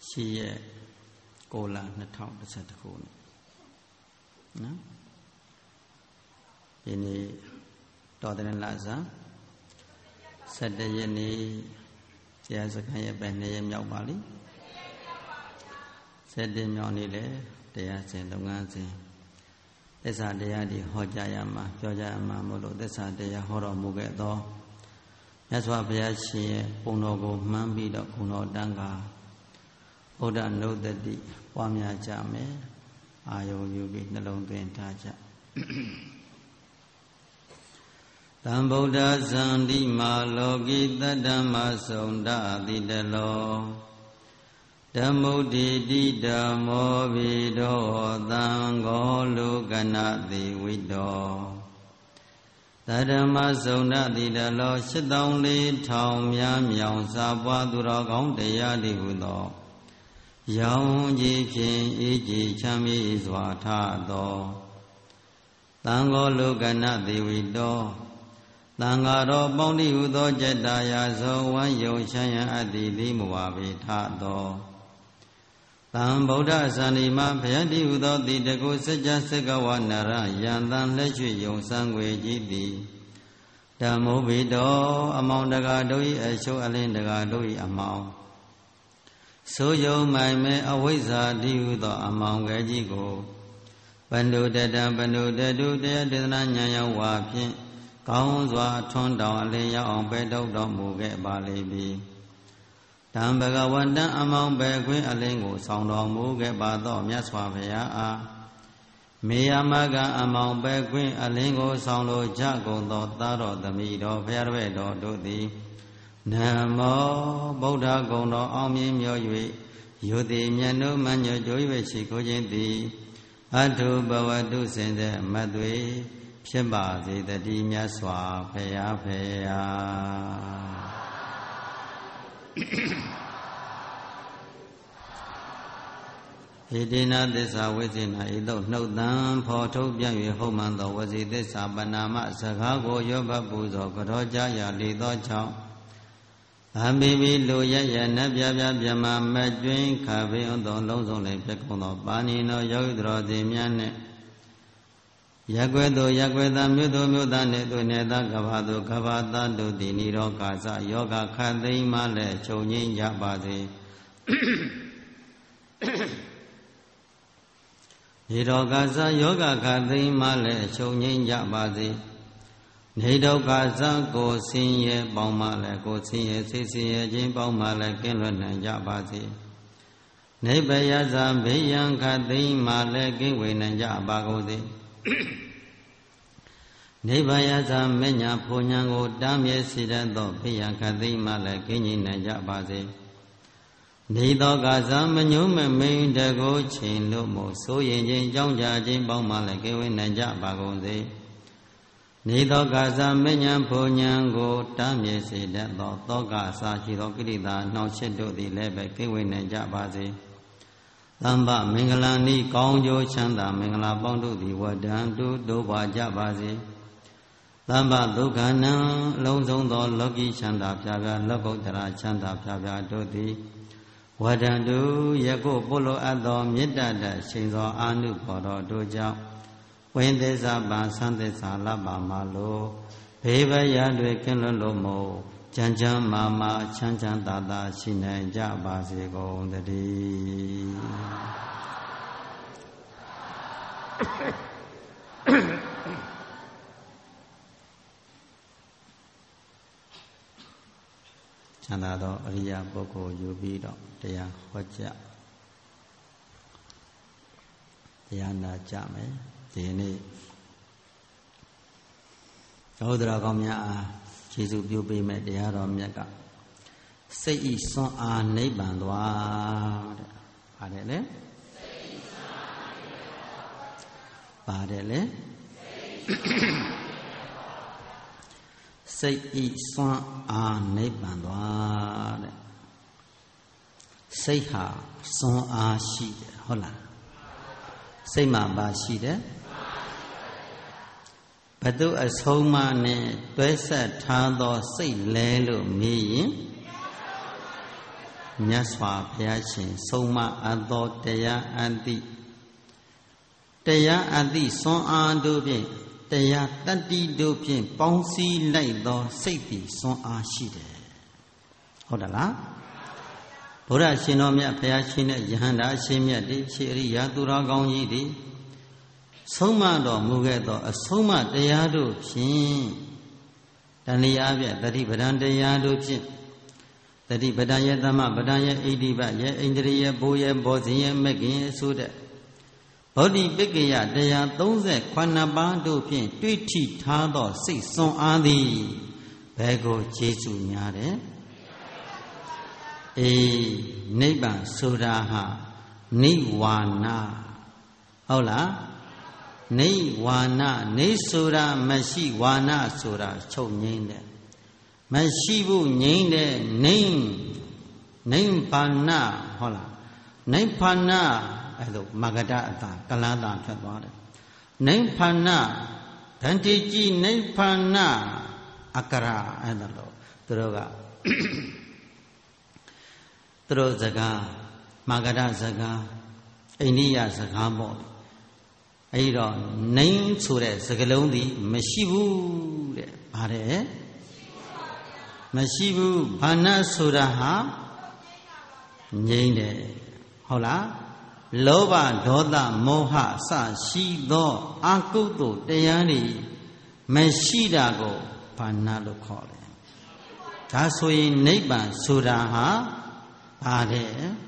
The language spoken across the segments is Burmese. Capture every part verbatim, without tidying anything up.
ရှိရဲ့ကိုလနှစ်ထောင်တစ်ဆက်တစ်ခုနော်ဒီနေ့တော်တဲ့လဆန်းဆယ်တရက်နေ့တရားစခန်းရဲ့ပဲနှစ်ရက်မြောက်ပါလိဆယ်တရက်မြောက်နေ့လေတရားစဉ်လုပ်ငန်းစဉ်သစ္စာတရားတွေဟောကြားရမှာပြောကြရမှာမို့လို့သစ္စာတရားဟောတော်မူခဲ့သောမြတ်စွာဘုရားရှင်ရဲ့ပုံတော်ကိုမှန်းပြီးတော့ဘုံတော်တန်ခါဘုဒ္ဓနုဒ္ဒတိပွားများကြမယ်အာယုံယူပြီးနှလုံးသွင်းထားကြသံဗုဒ္ဓဇန္တိမာလောကိတတ္တမဆုံဒတိတလောဓမ္မုဒိတိဓမ္မောဘိဒောသံဃောလုကနာတိဝိတောတတ္တမဆုံဒတိတလောရှစ်တောင်းလေးထောင်များမြောင်စာပွားသူတော်ကောင်းတရားတိဟုသောရောင်ကြီးဖြင့်အေးကြည်ချမ်းမြေ့စွာထသောသံဃောလုကနာတိဝိတောသံဃာတော်ပေါင်းတိဟုသောကျက်တာယာသောဝမ်းယုံချမ်းရန်အပ်သည်လိမဝါပေထသောသံဗုဒ္ဓဇန္တိမဘယတိဟုသောတိတကုစัจ जा စကဝနရယံတံလက်ရွှေယုံစံွယ်ကြီးသည်ဓမ္မောဘိတောအမောင်တကာတို့၏အချို့အလင်းတကာတို့၏အမောင်ဆိုယုံမိုင်မဲအဝိဇ္ဇာတိဟုသောအမောင်ကဲကြီးကိုပန္တုတတံပန္တုတတုတရားဒေသနာဉာဏ်ရောက်ဝါဖြင့်ကောင်းစွာထွန်းတောင်အလင်းရောက်အောင်ပဲထုတ်တော်မူခဲ့ပါလိမ့်မည်တံဘဂဝတံအမောင်ပဲခွင့်အလင်းကိုဆောင်တော်မူခဲ့ပါသောမြတ်စွာဘုရားအားမေယမကအမောင်ပဲခွင့်အလင်းကိုဆောင်လိုကြကုန်သောသားတော်သမီးတော်ဘုရားတပည့်တော်တို့သည်နမောဗုဒ္ဓဂုဏ်တော်အောင်မြင်မြော်၍ယုတိမြတ်တို့မညွတ်ကြွ၍ရှိခိုးခြင်းသည်အထုဘဝတုစင်တဲ့အမတ်တွေဖြစ်ပါစေတည်းမြတ်စွာဘုရားဖေယာဣတိနာသစ္စာဝိဇ္ဇနာဤသို့နှုတ်တံဖော်ထုတ်ပြန်၍ဟုတ်မှန်သောဝစီသစ္စာပဏာမစကားကိုရောဘပူဇော်ကြောကြရလေသောကြောင့်အမိမိလိုရရနတ်ပြပြပြမမကျွင်းခါပင်သောလုံးစုံလည်းဖြစ်ကုန်သောပါဏိနောယောဂီတော်သည်များနှင့်ရက်ွယ်သို့ရက်ွယ်သားမြို့သို့မြို့သားနှင့်သူနေသားကဘာသို့ကဘာသားတို့သည်နိရောဂါစယောဂခတ်သိမ်းမှလည်းချုပ်ငြိမ်းကြပါစေနိရောဂါစယောဂခတ်သိမ်းမှလည်းချုပ်ငြိမ်းကြပါစေနေဒုက္ခစကိုဆင်းရဲပေါင်းမှလည်းကိုဆင်းရဲစိတ်ဆင်းရဲခြင်းပေါင်းမှလည်းကင်းလွတ်နိုင်ကြပါစေနိဗ္ဗယဇာဘေးရန်ခတ်သိမ်းမှလည်းကင်းဝေနိုင်ကြပါကုန်စေနိဗ္ဗာယဇာမညာဖူညာကိုတားမြဲစေတတ်သောဘေးရန်ခတ်သိမ်းမှလည်းကင်းငြိမ်းနိုင်ကြပါစေနေသောကစားမညုံမမိန်တကိုချိန်လို့မို့ဆိုရင်ချင်းကြောင်းကြခြင်းပေါင်းမှလည်းကင်းဝေနိုင်ကြပါကုန်စေနေသောကစားမညာဖူညာကိုတားမြဲစေတတ်သောသောကစားရှိသောကိရိတာနှောင့်ရှက်တို့သည်လည်းပဲကင်းဝေနိုင်ကြပါစေသမ္ဗမင်္ဂလာနိကောင်းကျိုးချမ်းသာမင်္ဂလာပေါင်းတို့သည်ဝတ္တံတုတို့ပါကြပါစေသမ္ဗဒုက္ခနံအလုံးစုံသောလောကီချမ်းသာဖြာဖြာလောကုတ္တရာချမ်းသာဖြာဖြာတို့သည်ဝတ္တံတုယခုပုလိုအပ်သောမေတ္တာတရှိန်သောအာနုဘော်တော်တို့ကြောင့်ဝိသစ္စာပံသံသစ္စာလပ္ပမလိုဘေးဘရာတွေကင်းလွတ်လို့မို့ချမ်းချမ်းမာမာချမ်းချမ်းသာသာရှိနိုင်ကြပါစေကုန်သတည်းချမ်းသာသောအရိယာပုဂ္ဂိုလ်ယူပြီးတော့တရားဟောကြားတရားနာကြမယ်ဒီနေ့သောတရာကောင်းများအားကျေးဇူးပြုပေးမဲ့တရားတော်မြတ်ကစိတ်ဤစွမ်းအားနိဗ္ဗာန်သွားတဲ့ပါတယ်လေပါတယ်လေစိတ်ဤစွမ်းအားနိဗ္ဗာန်သွားတဲ့စိတ်ဟာစွမ်းအားရှိတယ်ဟုတ်လားစိတ်မှာပါရှိတယ်ဘတုအဆုံးမနဲ့တွဲဆက်ထားသောစိတ်လဲလို့မေးရင်မြတ်စွာဘုရားရှင်ဆုံးမအပ်သောတရားအသိတရားအသိစွမ်းအားတို့ဖြင့်တရားတတ္တိတို့ဖြင့်ပေါင်းစည်းလိုက်သောစိတ်သည်စွမ်းအားရှိတယ်ဟုတ်တယ်လားဘုရားရှင်တော်မြတ်ဘုရားရှင်နဲ့ယဟန္တာရှင်မြတ်တွေခြေအရိယာသူတော်ကောင်းကြီးတွေဆုံးမတော်မူခဲ့သောအဆုံးမတရားတို့ဖြင့်တဏှာဖြင့်တတိပဒံတရားတို့ဖြင့်တတိပဒံရဲ့သမပဒံရဲ့ဣတိပရဲ့ဣန္ဒြေရဲ့ဘိုးရဲ့ဘောဇင်ရဲ့မဂ္ဂင်ရဲ့ဆိုတဲ့ဗောဓိပက္ခယတရားသုံးဆယ်ခုနှစ်ပါးတို့ဖြင့်တွေ့ထိထားသောစိတ်စွမ်းအားသည်ဘယ်ကိုကျေစုများတယ်အေးနိဗ္ဗာန်ဆိုတာဟာနိဝါနဟုတ်လားနိဝါနနိဆိုတာမရှိဝါနဆိုတာချုပ်ငိမ့်တယ်မရှိဘူးငိမ့်တယ်နိနိဗ္ဗာန်ဟုတ်လားနိဗ္ဗာန်အဲ့လိုမဂဒအတာကလန်းတာထွက်သွားတယ်နိဗ္ဗာန်ဒန္တိကြည်နိဗ္ဗာန်အကရအဲ့ဒါလို့သူတို့ကသူတို့စကားမဂဒစကားအိန္ဒိယစကားပေါ့အဲ့တော့နိမ့်ဆိုတဲ့စကားလုံးသည်မရှိဘူးတဲ့ဗါတယ်မရှိဘူးဘာနာဆိုတာဟာငြိမ့်တယ်ဟုတ်လားလောဘဒေါသမောဟစရှိသောအကုသိုလ်တရားတွေမရှိတာကိုဘာနာလို့ခေါ်တယ်ဒါဆိုရင်နိဗ္ဗာန်ဆိုတာဟာဘာလဲ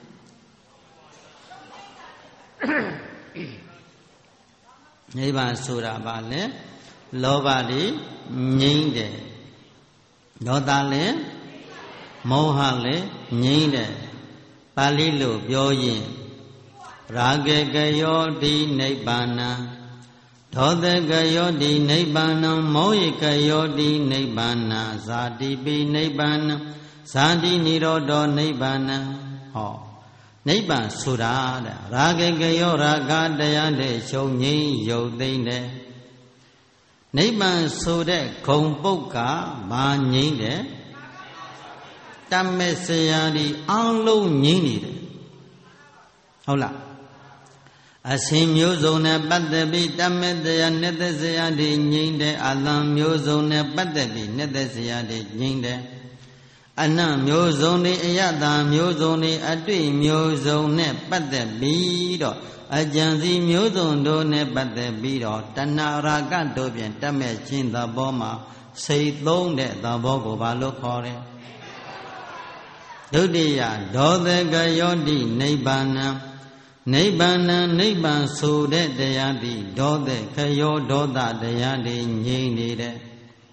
နိဗ္ဗာန်ဆိုတာဘာလဲလောဘတွေငြိမ့်တယ်ဒေါသလည်းမောဟလည်းငြိမ့်တယ်ပါဠိလိုပြောရင်ရာဂေကယောတိနိဗ္ဗာနံဒေါသကယောတိနိဗ္ဗာနံမောဟိကယောတိနိဗ္ဗာနံဇာတိပိနိဗ္ဗာနံဇာတိនិရောဓောနိဗ္ဗာနံဟောနိဗ္ဗာန်ဆိုတာတဲ့ရာဂေကယောရာဂတရားတဲ့ချုပ်ငြိမ်းရုပ်သိမ့်တယ်နိဗ္ဗာန်ဆိုတဲ့ဂုံပုတ်ကမာငြိမ်းတယ်တမေဆရာဒီအလုံးငြိမ်းနေတယ်ဟုတ်လားအရှင်မျိုးစုံနဲ့ပတ်သက်ပြီးတမေတရားနှစ်သက်စရာတွေငြိမ်းတယ်အလံမျိုးစုံနဲ့ပတ်သက်ပြီးနှစ်သက်စရာတွေငြိမ်းတယ်အနတ်မျိုးစုံတွေအယတမျိုးစုံတွေအတွေ့မျိုးစုံနဲ့ပတ်သက်ပြီးတော့အကြံစီမျိုးစုံတို့နဲ့ပတ်သက်ပြီးတော့တဏှာရာဂတို့ဖြင့်တတ်မဲ့ခြင်းသဘောမှာစိတ်သုံးတဲ့သဘောကိုဘာလို့ခေါ်တယ်ဒုတိယဒေါသကယောတိနိဗ္ဗာနံနိဗ္ဗာန်နိဗ္ဗာန်ဆိုတဲ့တရားသည်ဒေါသခယောဒေါသတရားတွေငြိမ့်နေတယ်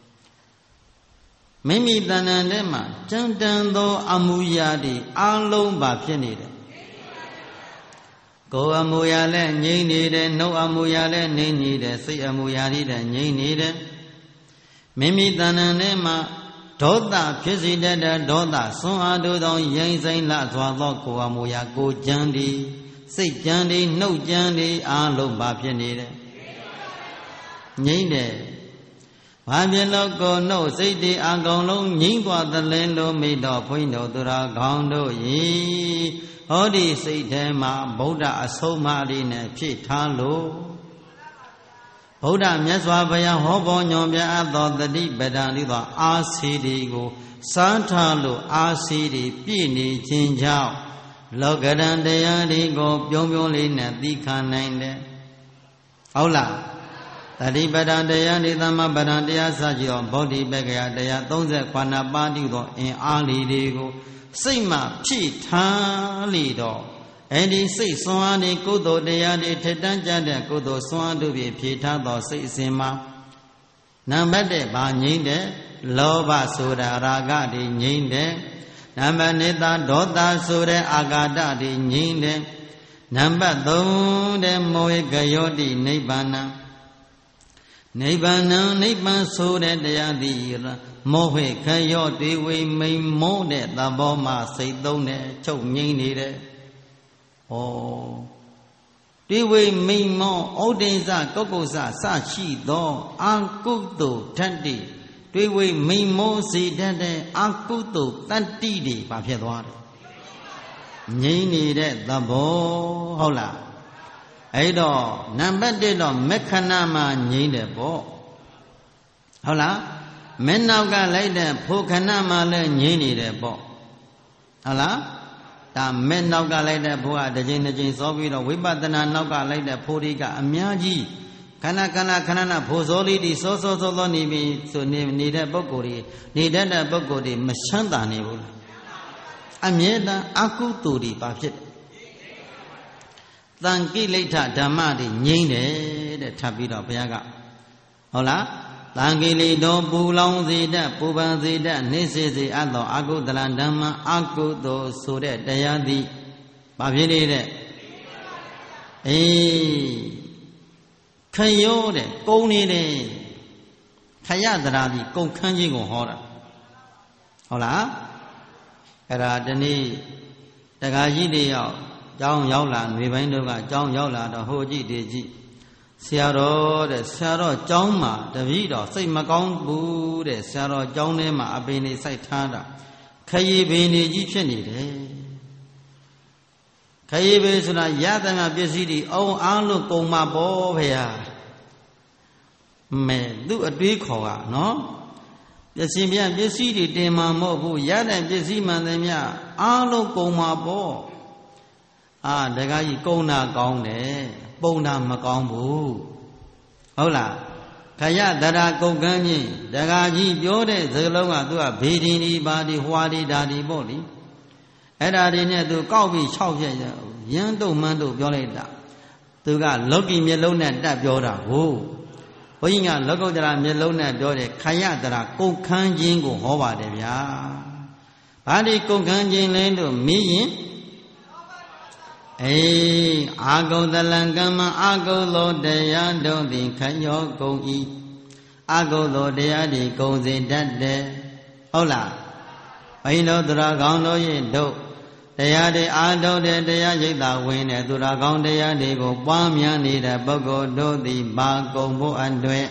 မိမိတဏ္ဍာထဲမှာကြံတန်သောအမှုရာတွေအလုံးပါဖြစ်နေတယ်ကိုယ်အမှုရာလည်းငြိမ့်နေတယ်နှုတ်အမှုရာလည်းငြိမ့်နေတယ်စိတ်အမှုရာတွေလည်းငြိမ့်နေတယ်မိမိတဏ္ဍာထဲမှာဒေါသဖြစ်စေတတ်တဲ့ဒေါသဆွမ်းအားတို့သောရင်ဆိုင်လှစွာသောကိုယ်အမှုရာကိုကြံသည်စိတ်ကြံသည်နှုတ်ကြံသည်အလုံးပါဖြစ်နေတယ်ငြိမ့်တယ်ဘာဖြစ်လို့ကိုယ်နှုတ်စိတ်တွေအကုန်လုံးငြိမ့်သွားသလဲလို့မိတော်ဘုန်းတော်သူတော်ကောင်းတို့ဤဟောဒီစိတ်ထဲမှာဗုဒ္ဓအဆုံးအမလေးနဲ့ဖြည့်ထားလို့ဗုဒ္ဓမြတ်စွာဘုရားဟောပေါ်ညွန်ပြအပ်သောတတိပဒံဤသောအာစီဒီကိုစားထားလို့အာစီဒီပြည့်နေခြင်းကြောင့်လောကရန်တရားတွေကိုပြုံးပြုံးလေးနဲ့သိခံနိုင်တယ်ဟုတ်လားတတိပဒံတရားဤသမပဒံတရားစကြသောဗောဓိပက္ခယတရားသုံးဆယ်ခုနှစ်ပါးတည်းသောအင်အားလေးတွေကိုစိတ်မှဖြည့်ထားလေတော့အဲ့ဒီစိတ်စွမ်းအားဒီကုသိုလ်တရားတွေထက်တန်းကြတဲ့ကုသိုလ်စွမ်းအားတို့ဖြင့်ဖြည့်ထားသောစိတ်အစဉ်မှာနံပါတ်တစ်ဘာငြိမ့်တဲ့လောဘဆိုတာရာဂတွေငြိမ့်တဲ့နံပါတ်နှစ်သာဒေါသဆိုတဲ့အာဃာတတွေငြိမ့်တဲ့နံပါတ်သုံးတဲ့မောဟကယောတိနိဗ္ဗာန်နိဗ္ဗာန်နိဗ္ဗာန်ဆိုတဲ့တရားသည်မောဟခရောတွေဝိမိန်မောတဲ့သဘောမှစိတ်သုံးတဲ့ချုပ်ငြိမ့်နေတဲ့ဩတွေဝိမိန်မောဩဒိဉ္စကုက္ကုစစရှိသောအာကုသိုလ်ဓာတ်တွေတွေဝိမိန်မောစေတတ်တဲ့အကုသိုလ်တတ္တိတွေဘာဖြစ်သွားတယ်ငြိမ့်နေတဲ့သဘောဟုတ်လားအဲ့တော့နံပါတ်တစ်တော့မက္ခဏမှာငြိမ့်တယ်ပေါ့ဟုတ်လားမင်းနောက်ကလိုက်တဲ့ဖိုခဏမှာလည်းငြိမ့်နေတယ်ပေါ့ဟုတ်လားဒါမင်းနောက်ကလိုက်တဲ့ဖိုကတစ်ချိန်တစ်ချိန်စောပြီးတော့ဝိပဿနာနောက်ကလိုက်တဲ့ဖိုတွေကအများကြီးခဏခဏခဏခဏဖိုစောလေးတွေစောစောစောစောနေပြီးဆိုနေနေတဲ့ပုဂ္ဂိုလ်တွေနေတတ်တဲ့ပုဂ္ဂိုလ်တွေမချမ်းသာနေဘူးလားအမြဲတမ်းအကုသိုလ်တွေပါဖြစ်တယ်တန်ကိလေသာဓမ္မတွေငြိမ့်တယ်တဲ့ထပ်ပြီးတော့ဘုရားကဟုတ်လားတန်ကိလေသောပူလောင်စေတတ်ပူပန်စေတတ်နှိစေစေအပ်သောအကုသလဓမ္မအကုသိုလ်ဆိုတဲ့တရားသည်ဘာဖြစ်နေတဲ့အေးခရိုးတဲ့ကုံနေတယ်ခရတရာဒီကုံခန်းကြီးကိုဟောတာဟုတ်လားအဲ့ဒါဒီနေ့တက္ကကြီးတွေရောက်ကျောင်းရောက်လာနေပိုင်းတို့ကကျောင်းရောက်လာတော့ဟိုကြည့်ဒီကြည့်ဆရာတော်တဲ့ဆရာတော်ကျောင်းမှာတပည့်တော်စိတ်မကောင်းဘူးတဲ့ဆရာတော်ကျောင်းထဲမှာအပင်တွေစိုက်ထားတာခရီးပင်တွေကြီးဖြစ်နေတယ်ခရီးပင်ဆိုတာရသမျှပစ္စည်းတွေအောင်အားလို့ကုန်မှာပေါ့ဖေဟာမဲသူ့အတွေးခေါ်ကနော်ပစ္စည်းပြန်ပစ္စည်းတွေတင်မှာမဟုတ်ဘူးရတဲ့ပစ္စည်းမှန်တယ်မြအားလုံးကုန်မှာပေါ့အာတခါကြီးကုံတာကောင်းတယ်ပုံတာမကောင်းဘူးဟုတ်လားခရတရာကုတ်ကန်းကြီးတခါကြီးပြောတဲ့စကားလုံးကသူကဘေဒီနီပါဒီဟွာဒီဒါဒီပေါ့လေအဲ့ဒါတွေနဲ့သူကောက်ပြီး၆ဖြက်ရမ်းတုံမှန်းတုံပြောလိုက်တာသူကလောကီမျက်လုံးနဲ့တက်ပြောတာဟုတ်ဘုန်းကြီးကလောကုတ္တရာမျက်လုံးနဲ့ပြောတယ်ခရတရာကုတ်ခန်းခြင်းကိုဟောပါတယ်ဗျာဘာဒီကုတ်ခန်းခြင်းလဲလို့မေးရင်အေးအာဂုတလံကမ္မအာဂုလောတရားတို့သည်ခရောကုန်ဤအာဂုလောတရားသည်ကုန်စေတတ်တယ်ဟုတ်လားဘိန်းတို့သူတော်ကောင်းတို့ရဲ့တို့တရားတွေအာထုတ်တဲ့တရားရိပ်သာဝင်တဲ့သူတော်ကောင်းတရားတွေကိုပွားများနေတဲ့ပုဂ္ဂိုလ်တို့သည်ဘာကုန်ဖို့အတွက်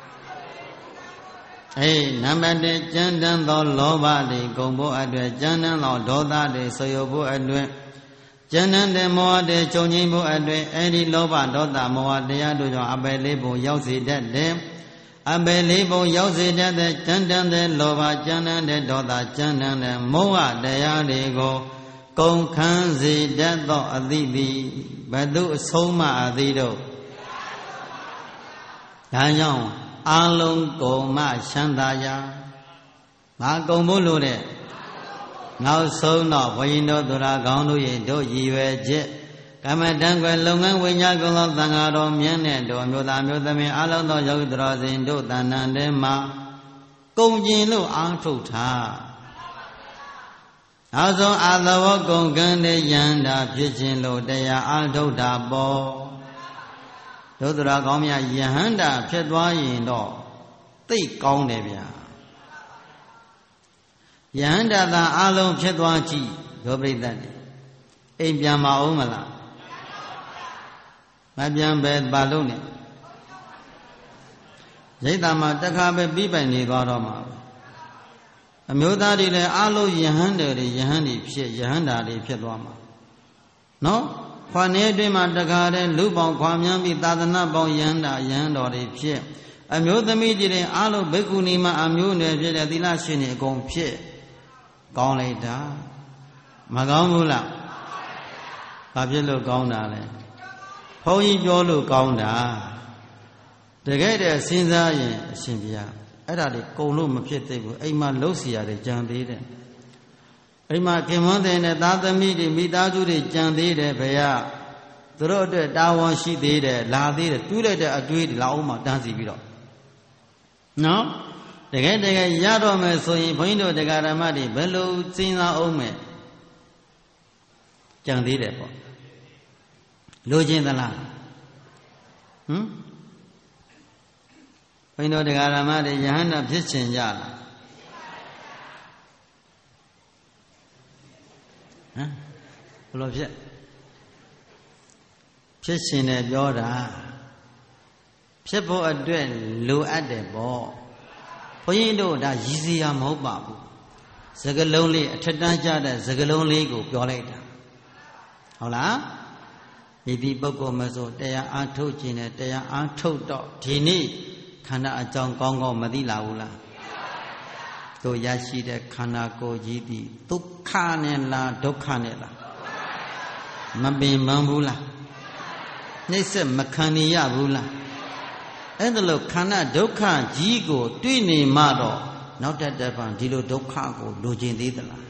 အေးနံပါတ်တစ်ကြမ်းတမ်းသောလောဘတွေကုန်ဖို့အတွက်ကြမ်းတမ်းသောဒေါသတွေဆွေယဖို့အတွက်ကျန်တဲ့မောဟတွေချုပ်ငြိမ်းဖို့အတွက်အဲ့ဒီလောဘဒေါသမောဟတရားတို့ကြောင့်အပယ်လေးပုံရောက်စေတတ်တယ်အပယ်လေးပုံရောက်စေတတ်တဲ့ကျန်တဲ့လောဘကျန်တဲ့ဒေါသကျန်တဲ့မောဟတရားတွေကိုကုန်ခန်းစေတတ်သောအသည့်သည်ဘယ်သူအဆုံးမအသည့်တို့ဒါကြောင့်အာလုံးကုန်မချမ်းသာရာငါကုန်ဖို့လို့တဲ့နောက်ဆုံးတော့ဘုရင်တို့သူတော်ကောင်းတို့ရဲ့တို့ရည်ရွယ်ချက်ကမ္မတံကွယ်လုပ်ငန်းဝိညာဉ်ကုသောသံဃာတော်မြတ်နဲ့တို့မျိုးသားမျိုးသမီးအလုံးသောယောဂီတော်စင်တို့တဏ္ဍန်ထဲမှာကုန်ကျင်လို့အားထုတ်ထားနောက်ဆုံးအာသဝကုန်ကံတဲ့ယန္တာဖြစ်ခြင်းလို့တရားအားထုတ်တာပေါ့တို့သူတော်ကောင်းများယဟန္တာဖြစ်သွားရင်တော့သိကောင်းတယ်ဗျာယဟန္တာသာအလုံးဖြစ်သွားကြည့်ဒုပရိသတ်အိမ်ပြန်မအောင်မလားမပြန်ပဲဘာလို့နေရိတ်တာမှာတခါပဲပြီးပိုင်နေသွားတော့မှာအမျိုးသားတွေလည်းအလုံးယဟန်တွေယဟန်တွေဖြစ်ယဟန္တာတွေဖြစ်သွားမှာနော်ခွာနေအတွင်းမှာတခါတည်းလူပေါင်းခွာမြန်းပြီးသာသနာပေါင်းယဟန္တာယဟန်တော်တွေဖြစ်အမျိုးသမီးတွေလည်းအလုံးဘိက္ခုနီမှာအမျိုးနယ်ဖြစ်တဲ့သီလရှင်တွေအကုန်ဖြစ်ကောင်းလိုက်တာမကောင်းဘူးလားဘာဖြစ်လို့ကောင်းတာလဲဘုန်းကြီးပြောလို့ကောင်းတာတကယ်တည်းစဉ်းစားရင်အရှင်ဘုရားအဲ့ဒါတွေကုံလို့မဖြစ်သေးဘူးအိမ်မှာလှုပ်เสียရတယ်ကြံသေးတယ်အိမ်မှာခင်မွန်းတဲ့နဲ့သားသမီးတွေမိသားစုတွေကြံသေးတယ်ဘုရားသူတို့အတွက်တာဝန်ရှိသေးတယ်လာသေးတယ်တူးလိုက်တဲ့အတွေးတွေလာအောင်မှတန်းစီပြီးတော့နော်တကယ်တကယ်ရတော့မယ်ဆိုရင်ဘုန်းကြီးတို့တရားဓမ္မတွေဘယ်လိုစဉ်းစားအောင်မယ်ကြံသေးတယ်ပေါ့လိုချင်သလားဟမ်ဘုန်းကြီးတို့တရားဓမ္မတွေယဟန္တာဖြစ်ချင်ကြလားဟမ်ဘယ်လိုဖြစ်ဖြစ်ချင်တယ်ပြောတာဖြစ်ဖို့အတွက်လိုအပ်တယ်ပေါ့ဘုန်းကြီးတို့ဒါရည်စရာမဟုတ်ပါဘူးစကလုံးလေးအထက်တန်းကြတဲ့စကလုံးလေးကိုပြောလိုက်တာဟုတ်လားဒီဒီပုဂ္ဂိုလ်မဆိုတရားအားထုတ်ခြင်းနဲ့တရားအားထုတ်တော့ဒီနေ့ခန္ဓာအကြောင်းကောင်းကောင်းမသိလာဘူးလားတို့ရရှိတဲ့ခန္ဓာကိုယ်ကြီးဒီဒုက္ခနဲ့လားဒုက္ခနဲ့လားမပင်ပန်းဘူးလားနှိမ့်ဆက်မခံနေရဘူးလားအဲ့ဒါလို့ခန္ဓာဒုက္ခကြီးကိုတွေ့နေမှတော့နောက်တက်တက်ပံဒီလိုဒုက္ခကိုလိုချင်သေးသလား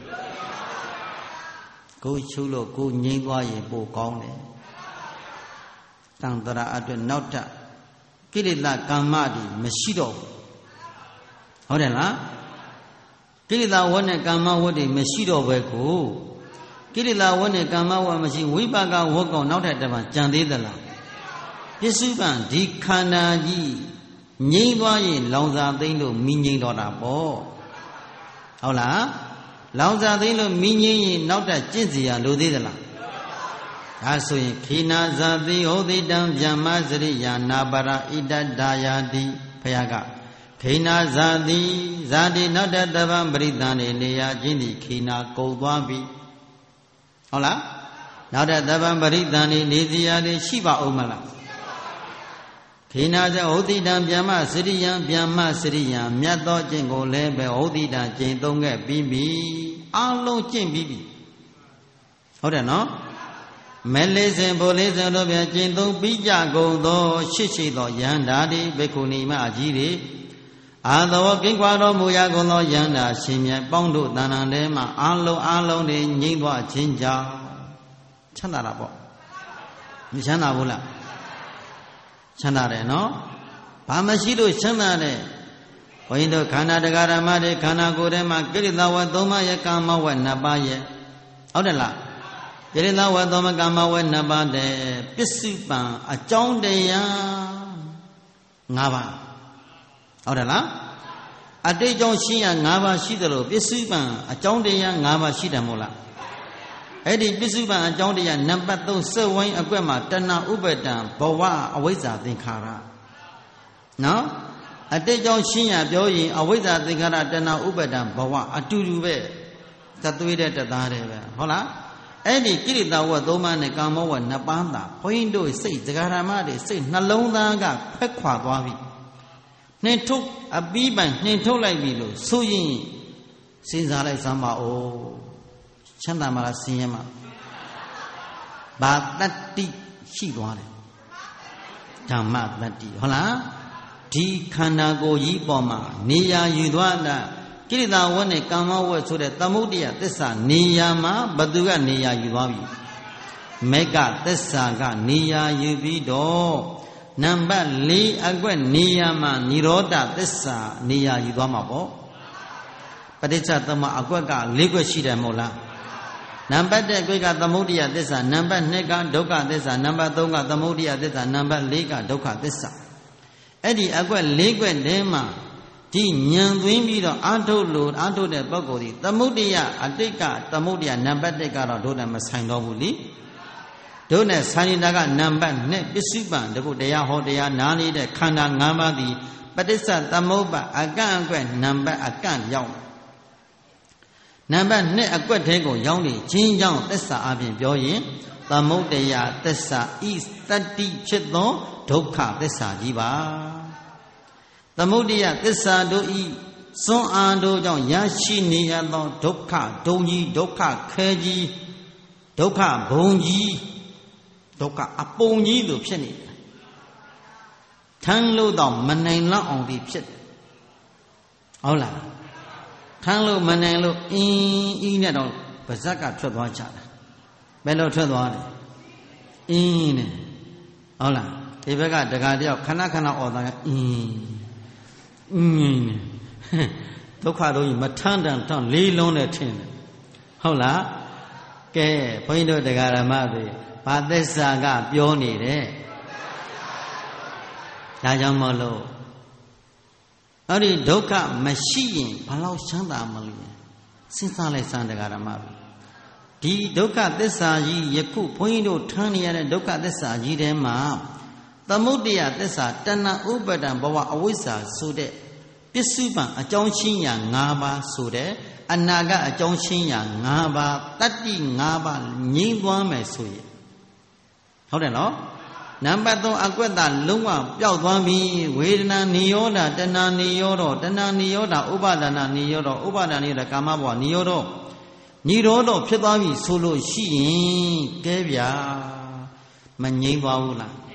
ကိုရှုလို့ကိုငြိမ်းသွားရင်ပိုကောင်းတယ်တန်တရာအတွက်နောက်တက်ကိလေသာကမ္မတွေမရှိတော့ဘူးဟုတ်တယ်လားကိလေသာဝတ်နဲ့ကမ္မဝတ်တွေမရှိတော့ပဲကိုကိလေသာဝတ်နဲ့ကမ္မဝတ်မရှိဝိပါကဝတ်ကောင်နောက်ထပ်တစ်ပါးကြံသေးသလားပစ္စုပန်ဒီခန္ဓာကြီးငြိမ့်သွားရင်လောင်စာသိမ့်လို့မိငြိမ့်တော့တာပေါ့ဟုတ်လားလောင်စာသိမ့်လို့မိငြိမ့်ရင်နောက်ထပ်ကျင့်စီရလိုသေးသလားဒါဆိုရင်ခိနာဇာတိဟောတိတံဗျမ္မစရိယာနာပရာဣတ္တဒါယာတိဘုရားကခိနာဇာတိဇာတိနောက်တတပံပရိသန်နေနေရခြင်းဒီခိနာကုန်သွားပြီဟုတ်လားနောက်တတပံပရိသန်နေနေစီရာတွေရှိပါဦးမလားခိနာဇဟောတိတံဗျမ္မစရိယံဗျမ္မစရိယံမြတ်သောကျင့်ကိုလည်းပဲဟောတိတံကျင့်သုံးခဲ့ပြီးပြီအလုံးကျင့်ပြီးပြီဟုတ်တယ်နော်မဲလေးစင်ဘိုလေးစင်တို့ပြန်ကျင့်သုံးပြီးကြကုန်သောရှိရှိသောယန္တာတိဘိက္ခုနီမအကြီးတွေအာသောကင်းကွာတော်မူရကုန်သောယန္တာရှင်မြတ်ပေါင်းတို့တဏ္ဍာထဲမှာအလုံးအလုံးတွေငြိမ့်သွားခြင်းကြောင့်ချမ်းသာတာပေါ့မချမ်းသာဘူးလားချမ်းသာတယ်နော်ဘာမရှိလို့ချမ်းသာတယ်ဘုန်းကြီးတို့ခန္ဓာတရားဓမ္မတွေခန္ဓာကိုယ်ထဲမှာကိရိတာဝတ်သုံးပါးရဲ့ကာမဝတ်နှစ်ပါးရဲ့ဟုတ်တယ်လားကိရိတာဝတ်သုံးပါးကာမဝတ်နှစ်ပါးတဲ့ပစ္စုပန်အကြောင်းတရား၅ပါးဟုတ်တယ်လားအတိတ်ကြောင့်ရှင်းရ၅ပါးရှိတယ်လို့ပစ္စုပန်အကြောင်းတရား၅ပါးရှိတယ်မို့လားအဲ့ဒီပစ္စုပန်အကြောင်းတရားနံပါတ်၃စက်ဝိုင်းအကွက်မှာတဏှာဥပဒံဘဝအဝိဇ္ဇာသင်္ခါရနော်အတိတ်ကြောင့်ရှင်းရပြောရင်အဝိဇ္ဇာသင်္ခါရတဏှာဥပဒံဘဝအတူတူပဲသသွေးတဲ့တသားတဲ့ပဲဟုတ်လားအဲ့ဒီကိရိတာဝတ်သုံးပါးနဲ့ကာမဝတ်နှစ်ပါးသာဘုန်းကြီးတို့စိတ်ဇဂရမတွေစိတ်နှလုံးသားကဖက်ခွာသွားပြီနှင်ထုတ်အပီးပိုင်နှင်ထုတ်လိုက်ပြီလို့ဆိုရင်စဉ်းစားလိုက်စမ်းပါဦးချမ်းသာမှာလားဆင်းရဲမှာဘာတတ္တိရှိသွားတယ်ဓမ္မတတ္တိဟုတ်လားဒီခန္ဓာကိုယ်ကြီးပေါ်မှာနေရာယူသွားတာကိရိတာဝတ်နဲ့ကာမဝတ်ဆိုတဲ့သမုဒ္ဒယသစ္စာနေရာမှာဘသူကနေရာယူသွားပြီမေကသစ္စာကနေရာယူပြီးတော့နံပါတ်၄အကွက်နေရာမှာនិရောဓသစ္စာနေရာယူသွားမှာပေါ့ပဋိစ္စသမအကွက်က၄ကွက်ရှိတယ်မဟုတ်လားနံပါတ်၁ကွက်ကသမုဒ္ဒယသစ္စာနံပါတ်၂ကဒုက္ခသစ္စာနံပါတ်၃ကသမုဒ္ဒယသစ္စာနံပါတ်၄ကဒုက္ခသစ္စာအဲ့ဒီအကွက်၄ကွက်ထဲမှာဒီဉာဏ်သွင်းပြီးတော့အာထုတ်လို့အာထုတ်တဲ့ပုဂ္ဂိုလ်ဒီသမုဒ္ဒယအတိတ်ကသမုဒ္ဒယနံပါတ်၁ကတော့တို့နဲ့မဆိုင်တော့ဘူးလीတို့နဲ့ဆိုင်နေတာကနံပါတ်၂ပစ္စုပန်တခုတရားဟောတရားနားနေတဲ့ခန္ဓာ၅ပါးသည်ပဋိစ္စသမုပ္ပါအကန့်အကွက်နံပါတ်အကန့်ရောက်နံပါတ်၂အကွက်ထဲကိုရောက်နေခြင်းကြောင့်သစ္စာအပြင်ပြောရင်သမုဒ္ဒယသစ္စာဤတတ္တိဖြစ်သောဒုက္ခသစ္စာကြီးပါသမုဒ္ဒယသစ္စာတို့ဤစွန့်အားတို့ကြောင့်ရရှိနေရသောဒုက္ခဒုံကြီးဒုက္ခခဲကြီးဒုက္ခဘုံကြီးဒုက္ခအပုံကြီးလိုဖြစ်နေတယ်ထမ်းလို့တော့မနိုင်လောက်အောင်ဒီဖြစ်တယ်ဟုတ်လားထမ်းလို့မနိုင်လို့အင်းအင်းနဲ့တော့ပါဇက်ကထွက်သွားကြတာဘယ်လိုထွက်သွားလဲအင်းနဲ့ဟုတ်လားဒီဘက်ကတခါတယောက်ခဏခဏអော်သားအင်းအင်းနဲ့ဒုက္ခတော့မထမ်းတန်တောင်းလေးလုံးနဲ့ထင်တယ်ဟုတ်လားကဲဘုန်းကြီးတို့တရားဓမ္မတွေဘာသစ္စာကပြောနေတယ်ဒါကြောင့်မလို့အဲ့ဒီဒုက္ခမရှိရင်ဘာလို့ချမ်းသာမလဲစဉ်းစားလိုက်စမ်းတရားဓမ္မဒီဒုက္ခသစ္စာကြီးယခုဘုန်းကြီးတို့ထမ်းနေရတဲ့ဒုက္ခသစ္စာကြီးထဲမှာသမုဒ္ဒယသစ္စာတဏှာဥပါဒံဘဝအဝိဇ္ဇာဆိုတဲ့ပစ္စုပန်အကြောင်းချင်းရာ၅ပါးဆိုတဲ့အနာကအကြောင်းချင်းရာ၅ပါးတတ္တိ၅ပါးငြိမ့်သွားမယ်ဆိုရင်ဟုတ်တယ်နော်နံပါတ်၃အကွက်တာလုံးဝပျောက်သွားပြီဝေဒနာနိရောဓတဏှာနိရောဓတဏှာနိရောဓဥပါဒနာနိရောဓဥပါဒနာနိရောဓကာမဘဝနိရောဓနိရောဓဖြစ်သွားပြီဆိုလို့ရှိရင်ကဲဗျာမငြိမ့်သွားဘူးလား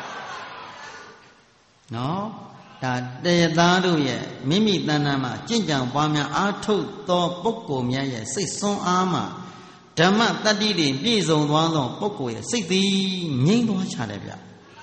နော်ဒါတရားသားတို့ရဲ့မိမိတဏ္ဍာမှာကြင်ကြံပွားများအားထုတ်သောပုဂ္ဂိုလ်များရဲ့စိတ်ဆွမ်းအားမှာဓမ္မတတ္တိတွေပြည့်စုံသွားသောပုဂ္ဂိုလ်ရဲ့စိတ်သည်ငြိမ့်သွားချတယ်ဗျ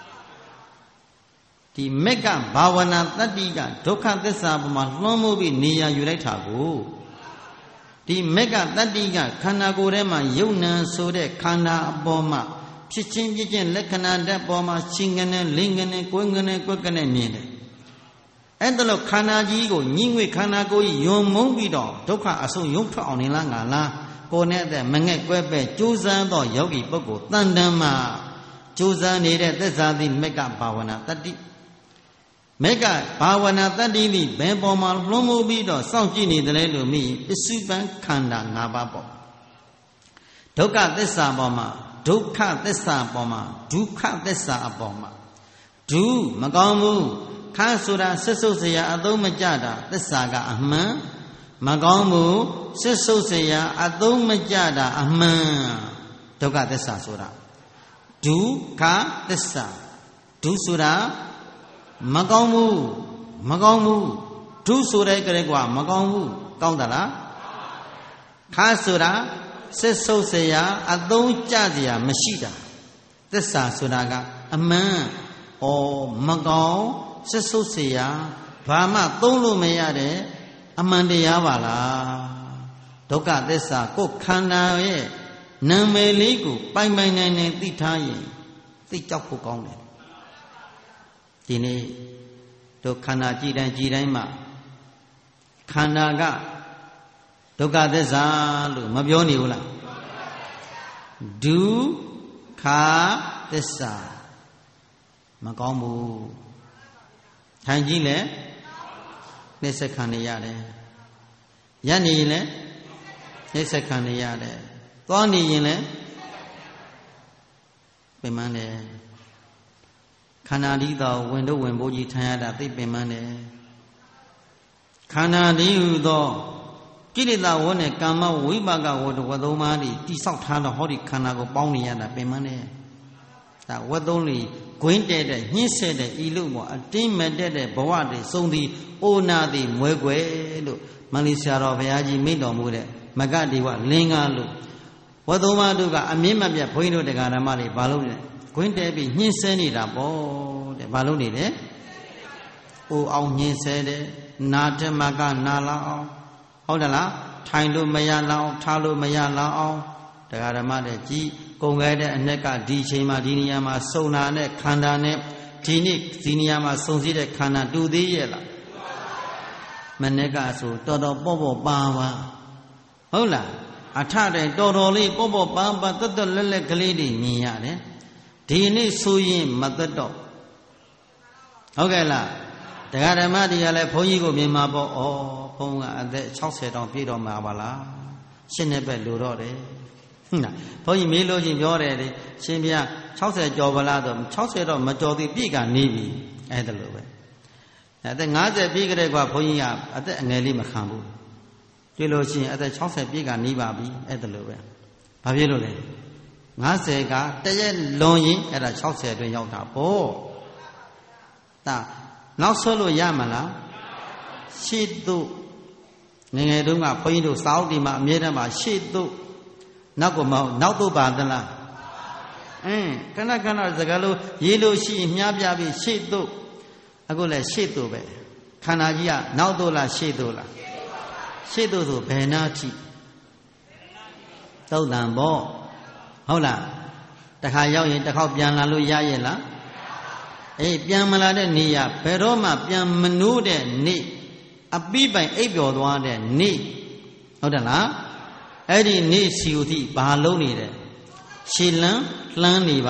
ဒီမက်ကဘာဝနာတတ္တိကဒုက္ခသစ္စာပေါ်မှာလွှမ်းမိုးပြီးနေရာယူလိုက်တာကိုဒီမက်ကတတ္တိကခန္ဓာကိုယ်ထဲမှာယုံနံဆိုတဲ့ခန္ဓာအပေါ်မှာဖြစ်ချင်းပြည့်ချင်းလက္ခဏာဓာတ်ပေါ်မှာရှင်ငနဲ့လင်းငနဲ့ကိုယ်ငနဲ့ကွက်ကနဲ့မြင်တယ်အဲ့ဒါလို့ခန္ဓာကြီးကိုညှိငွေခန္ဓာကိုယ်ကြီးယုံမုန်းပြီးတော့ဒုက္ခအဆုံးယုံထွက်အောင်နေလားငါလားကိုယ်နဲ့တဲ့မငဲ့ကွဲပဲကြိုးစားသောယောဂီပုဂ္ဂိုလ်တန်တန်မှာကြိုးစားနေတဲ့သစ္စာတိမက်ကဘာဝနာတတ္တိမက်ကဘာဝနာတတ္တိသည်ဘယ်ပေါ်မှာလွှမ်းမိုးပြီးတော့စောင့်ကြည့်နေတယ်လဲလို့မိပစ္စုပန်ခန္ဓာ၅ပါးပေါ့ဒုက္ခသစ္စာပေါ်မှာဒုက္ခသစ္စာပေါ်မှာဒုက္ခသစ္စာအပေါ်မှာဒုမကောင်းဘူးခါဆိုတာဆွတ်ဆုတ်เสียအသုံးမကျတာသစ္စာကအမှန်မကောင်းဘူးဆွတ်ဆုတ်เสียအသုံးမကျတာအမှန်ဒုက္ခသစ္စာဆိုတာဒုက္ခသစ္စာဒုဆိုတာမကောင်းဘူးမကောင်းဘူးဒုဆိုတဲ့ကြဲကွာမကောင်းဘူးကောင်းသလားခါဆိုတာဆွတ်ဆုတ်เสียအသုံးကျเสียမရှိတာသစ္စာဆိုတာကအမှန်ဩမကောင်းဆွတ်ဆုတ်เสียဘာမှသုံးလို့မရတဲ့အမှန်တရားပါလားဒုက္ခသစ္စာကိုခန္ဓာရဲ့နာမည်လေးကိုပိုင်ပိုင်နိုင်နိုင်သိထားရင်သိကြောက်ဖို့ကောင်းတယ်ဒီနေ့တို့ခန္ဓာကြည်တိုင်းကြည်တိုင်းမှာခန္ဓာကဒုက္ခသစ္စာလို့မပြောနေဘူးလားဒုက္ခသစ္စာမကောင်းဘူးထိုင်ကြည့်လေနှိစ္စခံနေရတယ်ရပ်နေရင်လည်းနှိစ္စခံနေရတယ်သွားနေရင်လည်းပင်ပန်းတယ်ခန္ဓာဒီတော်ဝင်တို့ဝင်ပိုးကြီးထိုင်ရတာသိပင်ပန်းတယ်ခန္ဓာဒီဟုသောကိလေသာဝတ်နဲ့ကာမဝိပါကဝတ္တဝသုံးပါးဒီတိဆောက်ထားတော့ဟောဒီခန္ဓာကိုပေါင်းနေရတာပင်ပန်းတယ်ဒါဝတ်သုံးလီဂွင်းတဲ့တဲ့ညှင်းဆဲတဲ့ဤလို့ပေါ့အတင်းမတက်တဲ့ဘဝတွေစုံသည်အိုနာသည်မွဲကွယ်လို့မန္လိဆရာတော်ဘုရားကြီးမိန့်တော်မူတဲ့မဂ္ဂဒေဝလင်္ကာလို့ဝတ်သုံးပါးတို့ကအမြင့်မပြတ်ဘုန်းကြီးတို့တရားဓမ္မတွေဘာလို့လဲဂွင်းတဲ့ပြီးညှင်းဆဲနေတာပေါ့တဲ့ဘာလို့နေလဲအိုအောင်ညှင်းဆဲတယ်နာတမကနာလောက်အောင်ဟုတ်တယ်လားထိုင်လို့မရလောက်အောင်ထားလို့မရလောက်အောင်တရားဓမ္မတွေကြီးကုန်ခဲ့တဲ့အ내ကဒီချိန်မှာဒီနေရာမှာစုံနာနဲ့ခန္ဓာနဲ့ဒီနေ့ဒီနေရာမှာစုံစည်းတဲ့ခန္ဓာတူသေးရဲ့လားမနေ့ကဆိုတော်တော်ပေါ့ပေါ့ပါပါဟုတ်လားအထတဲ့တော်တော်လေးပေါ့ပေါ့ပါပါတွတ်တွတ်လက်လက်ကလေးတွေမြင်ရတယ်ဒီနေ့ဆိုရင်မသက်တော့ဟုတ်ကဲ့လားတရားဓမ္မတွေကလည်းဘုန်းကြီးကိုမြင်မှာပေါ့ဩဘုန်းကအသက်၆၀တောင်ပြည့်တော့မှာပါလားရှင်းနေပဲလို့တော့တယ်ဟုတ်လားဘုန်းကြီးမေးလို့ချင်းပြောတယ်လေရှင်ဘုရား၆၀ကျော်ပါလားတော့၆၀တော့မကျော်သေးပြည့်ကနေပြီအဲ့ဒါလိုပဲအသက်၅၀ပြည့်ကြတဲ့ကွာဘုန်းကြီးကအသက်အငယ်လေးမခံဘူးတွေ့လို့ရှိရင်အသက်၆၀ပြည့်ကနေပါပြီအဲ့ဒါလိုပဲဘာဖြစ်လို့လဲ၅၀ကတရက်လွန်ရင်အဲ့ဒါ၆၀အတွင်းရောက်တာပေါ့ဒါနောက်ဆွလို့ရမလားရှေ့သို့ငယ်ငယ်တုန်းကဘုန်းကြီးတို့စာအုပ်ဒီမှာအမြဲတမ်းပါရှေ့သို့နောက်ကမဟုတ်နောက်သို့ပါသလားအင်းခဏခဏစကားလို့ရေးလို့ရှိရင်မြားပြပြီးရှေ့သို့အခုလည်းရှေ့သို့ပဲခန္ဓာကြီးကနောက်သို့လားရှေ့သို့လားရှေ့သို့ဆိုဘယ်နာထိသုတ်တံပေါ့ဟုတ်လားတခါရောက်ရင်တစ်ခေါက်ပြန်လာလို့ရရဲ့လားအေးပြန်မလာတဲ့နေရဘယ်တော့မှပြန်မနိုးတဲ့နေ့အပိပိုင်အိပ်ပျော်သွားတဲ့နေ့ဟုတ်တယ်လားအဲ့ဒီနေ့စီဥတိဘာလုံးနေတယ်ရှည်လန်းလှမ်းနေ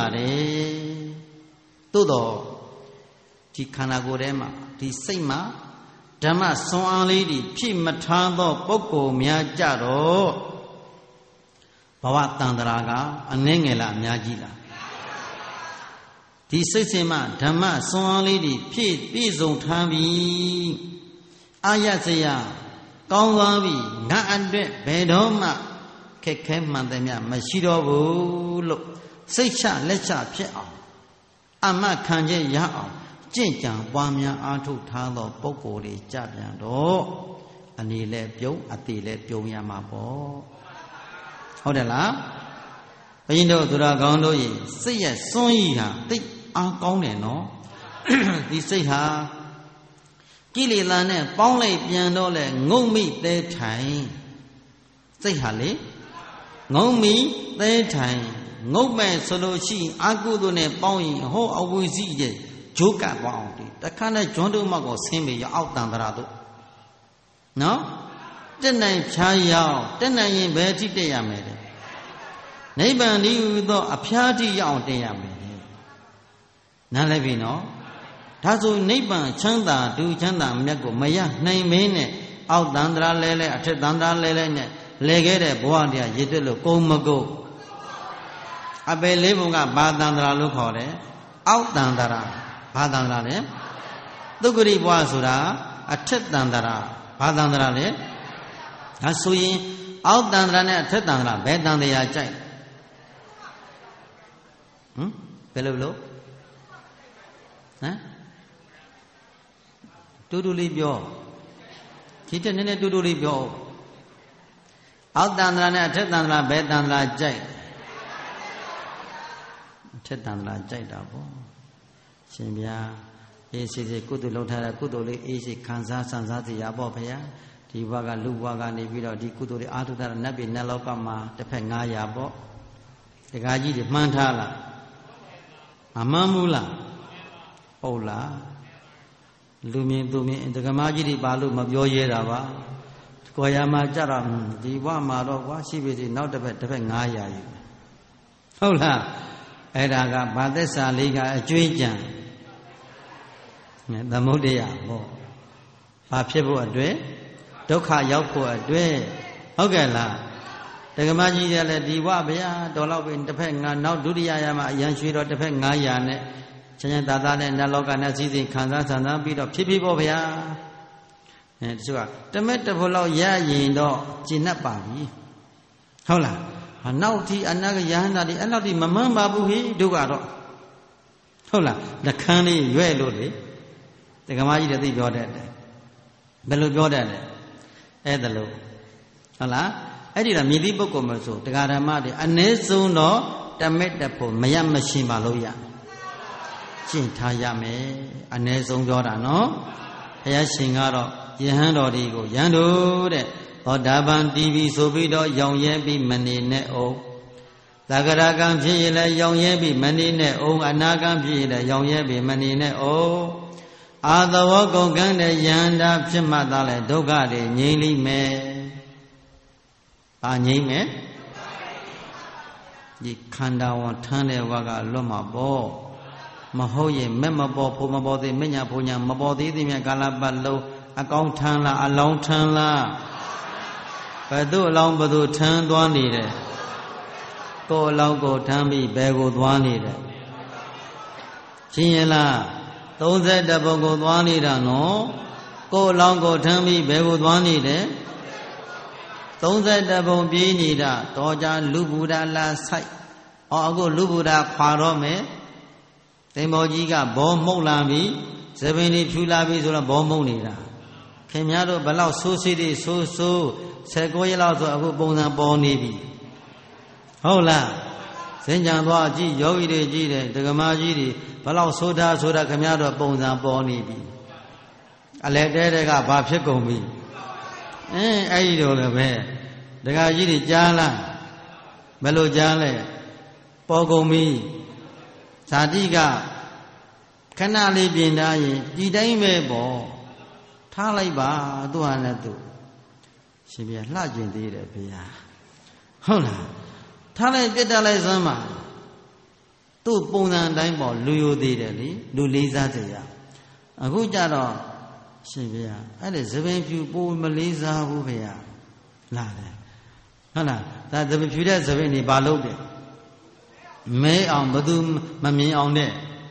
ပါတယ်သို့တော့ဒီခန္ဓာကိုယ်ထဲမှာဒီစိတ်မှာဓဓမ္မစွမ်းအားလေးတွေဖြည့်မထားသောပုဂ္ဂိုလ်များကြတော့ဘဝတန်ត្រာကအနှဲငယ်လားအများကြီးလားဒီစိတ်စင်မှဓမ္မစွမ်းအားလေးတွေဖြည့်ပြည့်စုံထားပြီအာရစရာကောင်းသွားပြီငါအတွက်ဘယ်တော့မှခက်ခဲမှန်တယ်မြမရှိတော့ဘူးလို့စိတ်ချလက်ချဖြစ်အောင်အမှတ်ခံချက်ရအောင်ကျင့်ကြံပွားများအားထုတ်ထားသောပုဂ္ဂိုလ်တွေကြပြန်တော့အနေလည်းပြုံးအသေးလည်းပြုံးရမှာပေါ့ဟုတ်တယ်လားဘုရင်တို့သူတော်ကောင်းတို့ရဲ့စိတ်ရဲ့စွန့်ရည်ဟာသိအားကောင်းတယ်နော်ဒီစိတ်ဟာကိလေသာနဲ့ပေါင်းလိုက်ပြန်တော့လေငုံမိသေးထိုင်စိတ်ဟာလေငုံမိသေးထိုင်ငုံမဲ့ဆိုလို့ရှိရင်အာကုသို့နဲ့ပေါင်းရင်ဟောအဝိဇ္ဇိရဲ့ဂျိုးကပ်ပေါအောင်ဒီတခါနဲ့ဂျွန်းတို့မောက်ကိုဆင်းပြီးရအောက်တန်တရာတို့နော်တက်နိုင်ဖြားရောက်တက်နိုင်ရင်ဘယ်အထိတက်ရမယ်လဲနိဗ္ဗာန်ဒီဟူသောအဖျားထိရောက်အောင်တက်ရမယ်နားလည်ပြီနော်ဒါဆိုနိဗ္ဗာန်ချမ်းသာဒုချမ်းသာမြတ်ကိုမရနိုင်မင်းနဲ့အောက်တန်တရာလဲလဲအထက်တန်တရာလဲလဲနဲ့လဲခဲ့တဲ့ဘဝတရားရည်တွက်လို့ကုန်မကုန်အပေလေးဘုံကဘာတန်တရာလို့ခေါ်တယ်အောက်တန်တရာဘာတန်တရာလဲသုက္ကရိဘဝဆိုတာအထက်တန်တရာဘာတန်တရာလဲဒါဆိုရင်အောက်တန်တရာနဲ့အထက်တန်တရာဘယ်တန်တရားကြိုက်ဟမ်ဘယ်လိုလို့ဟမ်တူတူလေးပြောဒီတက်နည်းနည်းတူတူလေးပြောအောက်တန်တရာနဲ့အထက်တန်တရာဘယ်တန်တရာကြိုက်အထက်တန်တရာကြိုက်တာပေါ့ရှင်ဗျာအေးစီစီကုသိုလ်လုပ်ထားတဲ့ကုသိုလ်လေးအေးစီခံစားဆန်းစားစီရပေါ့ဖေယားဒီဘဝကလူဘဝကနေပြီးတော့ဒီကုသိုလ်လေးအာထုတာနတ်ပြည်နတ်လောကမှာတစ်ဖက်ငါးရာပေါ့တခါကြီးတွေမှန်းထားလားမမှန်းဘူးလားဟုတ်လားလူမြင်သူမြင်ဒကမာကြီးတွေပါလို့မပြောရဲတာပါကိုရမှာကြတော့ဒီဘဝမှာတော့ကွာရှိပြီစီနောက်တစ်ဖက်တစ်ဖက်ငါးရာယူဟုတ်လားအဲ့ဒါကဘာသစ္စာလေးကအကျွေးကြံသမုဒ္ဒယပေါ့ဘာဖြစ်ဖို့အတွက်ဒုက္ခရောက်ဖို့အတွက်ဟုတ်ကဲ့လားဒကမာကြီးတွေလည်းဒီဘဝဗျာတော်တော့ပြီတစ်ဖက်ငါနောက်ဒုတိယရမှာအရန်ရွှေတော့တစ်ဖက်ငါးရာနဲ့ချမ်းချမ်းသာသာနဲ့နတ်လောကနဲ့စည်းစိမ်ခံစားဆန္ဒပြီးတော့ဖြစ်ဖြစ်ပေါ့ဗျာအဲတချို့ကတမက်တဖို့လောက်ရရင်တော့ကျင့်납ပါပြီဟုတ်လားနောက်ထီအနာကယဟန္တာဒီအဲ့လောက်ထိမမှန်းပါဘူးဟိတို့ကတော့ဟုတ်လားနှခမ်းလေးရွဲ့လို့လေတက္ကမကြီးတွေသိပြောတတ်တယ်ဘယ်လိုပြောတတ်လဲအဲ့ဒါလို့ဟုတ်လားအဲ့ဒီတော့မြည်သည့်ပုဂ္ဂိုလ်မဆိုတရားဓမ္မတွေအ ਨੇ ဆုံးတော့တမက်တဖို့မရမရှင်ပါလို့ရကျင့်ထားရမယ်အ ਨੇ ဆုံးပြောတာနော်ဘုရားရှင်ကတော့ယဟန်တော်တွေကိုယဟန်တို့တဲ့သောတာပန်တီးပြီးဆိုပြီးတော့ရောင်ရဲပြီးမနေနဲ့အောင်သဂရကံဖြစ်ရင်လည်းရောင်ရဲပြီးမနေနဲ့အောင်အနာကံဖြစ်ရင်လည်းရောင်ရဲပြီးမနေနဲ့အောင်အာသဝကုန်ကံတဲ့ယန္တာဖြစ်မှသာလဲဒုက္ခတွေငြိမ်းလိမ့်မယ်။ဘာငြိမ်းမယ်။ဒီခန္ဓာဝန်ထမ်းတဲ့ဝါကလွတ်မှာပေါ့။မဟုတ်ရင်မဲ့မပေါ်ဖို့မပေါ်သေးမညာဖို့ညာမပေါ်သေးသည်မြကာလပတ်လုံးအကောင်းထမ်းလားအလောင်းထမ်းလားဘယ်သူအလောင်းဘယ်သူထမ်းသွားနေတယ်ကိုယ်အလောင်းကိုထမ်းပြီးဘယ်ကိုသွားနေတယ်ချင်းရလားသုံးဆယ်တပုံကိုသွားနေတာနော်ကိုယ်အလောင်းကိုထမ်းပြီးဘယ်ကိုသွားနေတယ်သုံးဆယ်တပုံပြေးနေတာတော်ကြလူဗုဒ္ဓလာဆိုင်အော်အခုလူဗုဒ္ဓခွာတော့မယ်သင်္ဘောကြီးကဘောမှုတ်လာပြီသပင်တွေဖြူလာပြီဆိုတော့ဘောမှုတ်နေတာခင်ဗျားတို့ဘလောက်ဆိုးစီးတွေဆိုးဆိုးဆယ်ကိုရက်လောက်ဆိုအခုပုံစံပေါ်နေပြီဟုတ်လားစင်ကြံသွားကြည့်ယောဂီတွေကြည့်တယ်ဒကမာကြီးတွေဘလောက်ဆိုးတာဆိုးတာခင်ဗျားတို့ပုံစံပေါ်နေပြီအလဲတဲတဲကဘာဖြစ်ကုန်ပြီအင်းအဲ့ဒီတော့လည်းပဲဒကာကြီးတွေကြားလားဘယ်လိုကြားလဲပေါ်ကုန်ပြီဇာတိကခဏလေးပြင်ထားရင်ဒီတိုင်းပဲပေါ့ထားလိုက်ပါသူဟာနဲ့သူရှင်ပြလှကျင်သေးတယ်ဗျာဟုတ်လားထားလိုက်ပြစ်တက်လိုက်စမ်းပါသူ့ပုံစံတိုင်းပေါ့လူယိုသေးတယ်လေလူလေးစားစရာအခုကြတော့ရှင်ဗျာအဲ့ဒါသပင်ဖြူပိုမလေးစားဘူးဗျာလာတယ်ဟုတ်လားဒါသပင်ဖြူတဲ့သပင်นี่ဘာလုပ်တယ်မဲအောင်ဘသူမမြင်အောင်တဲ့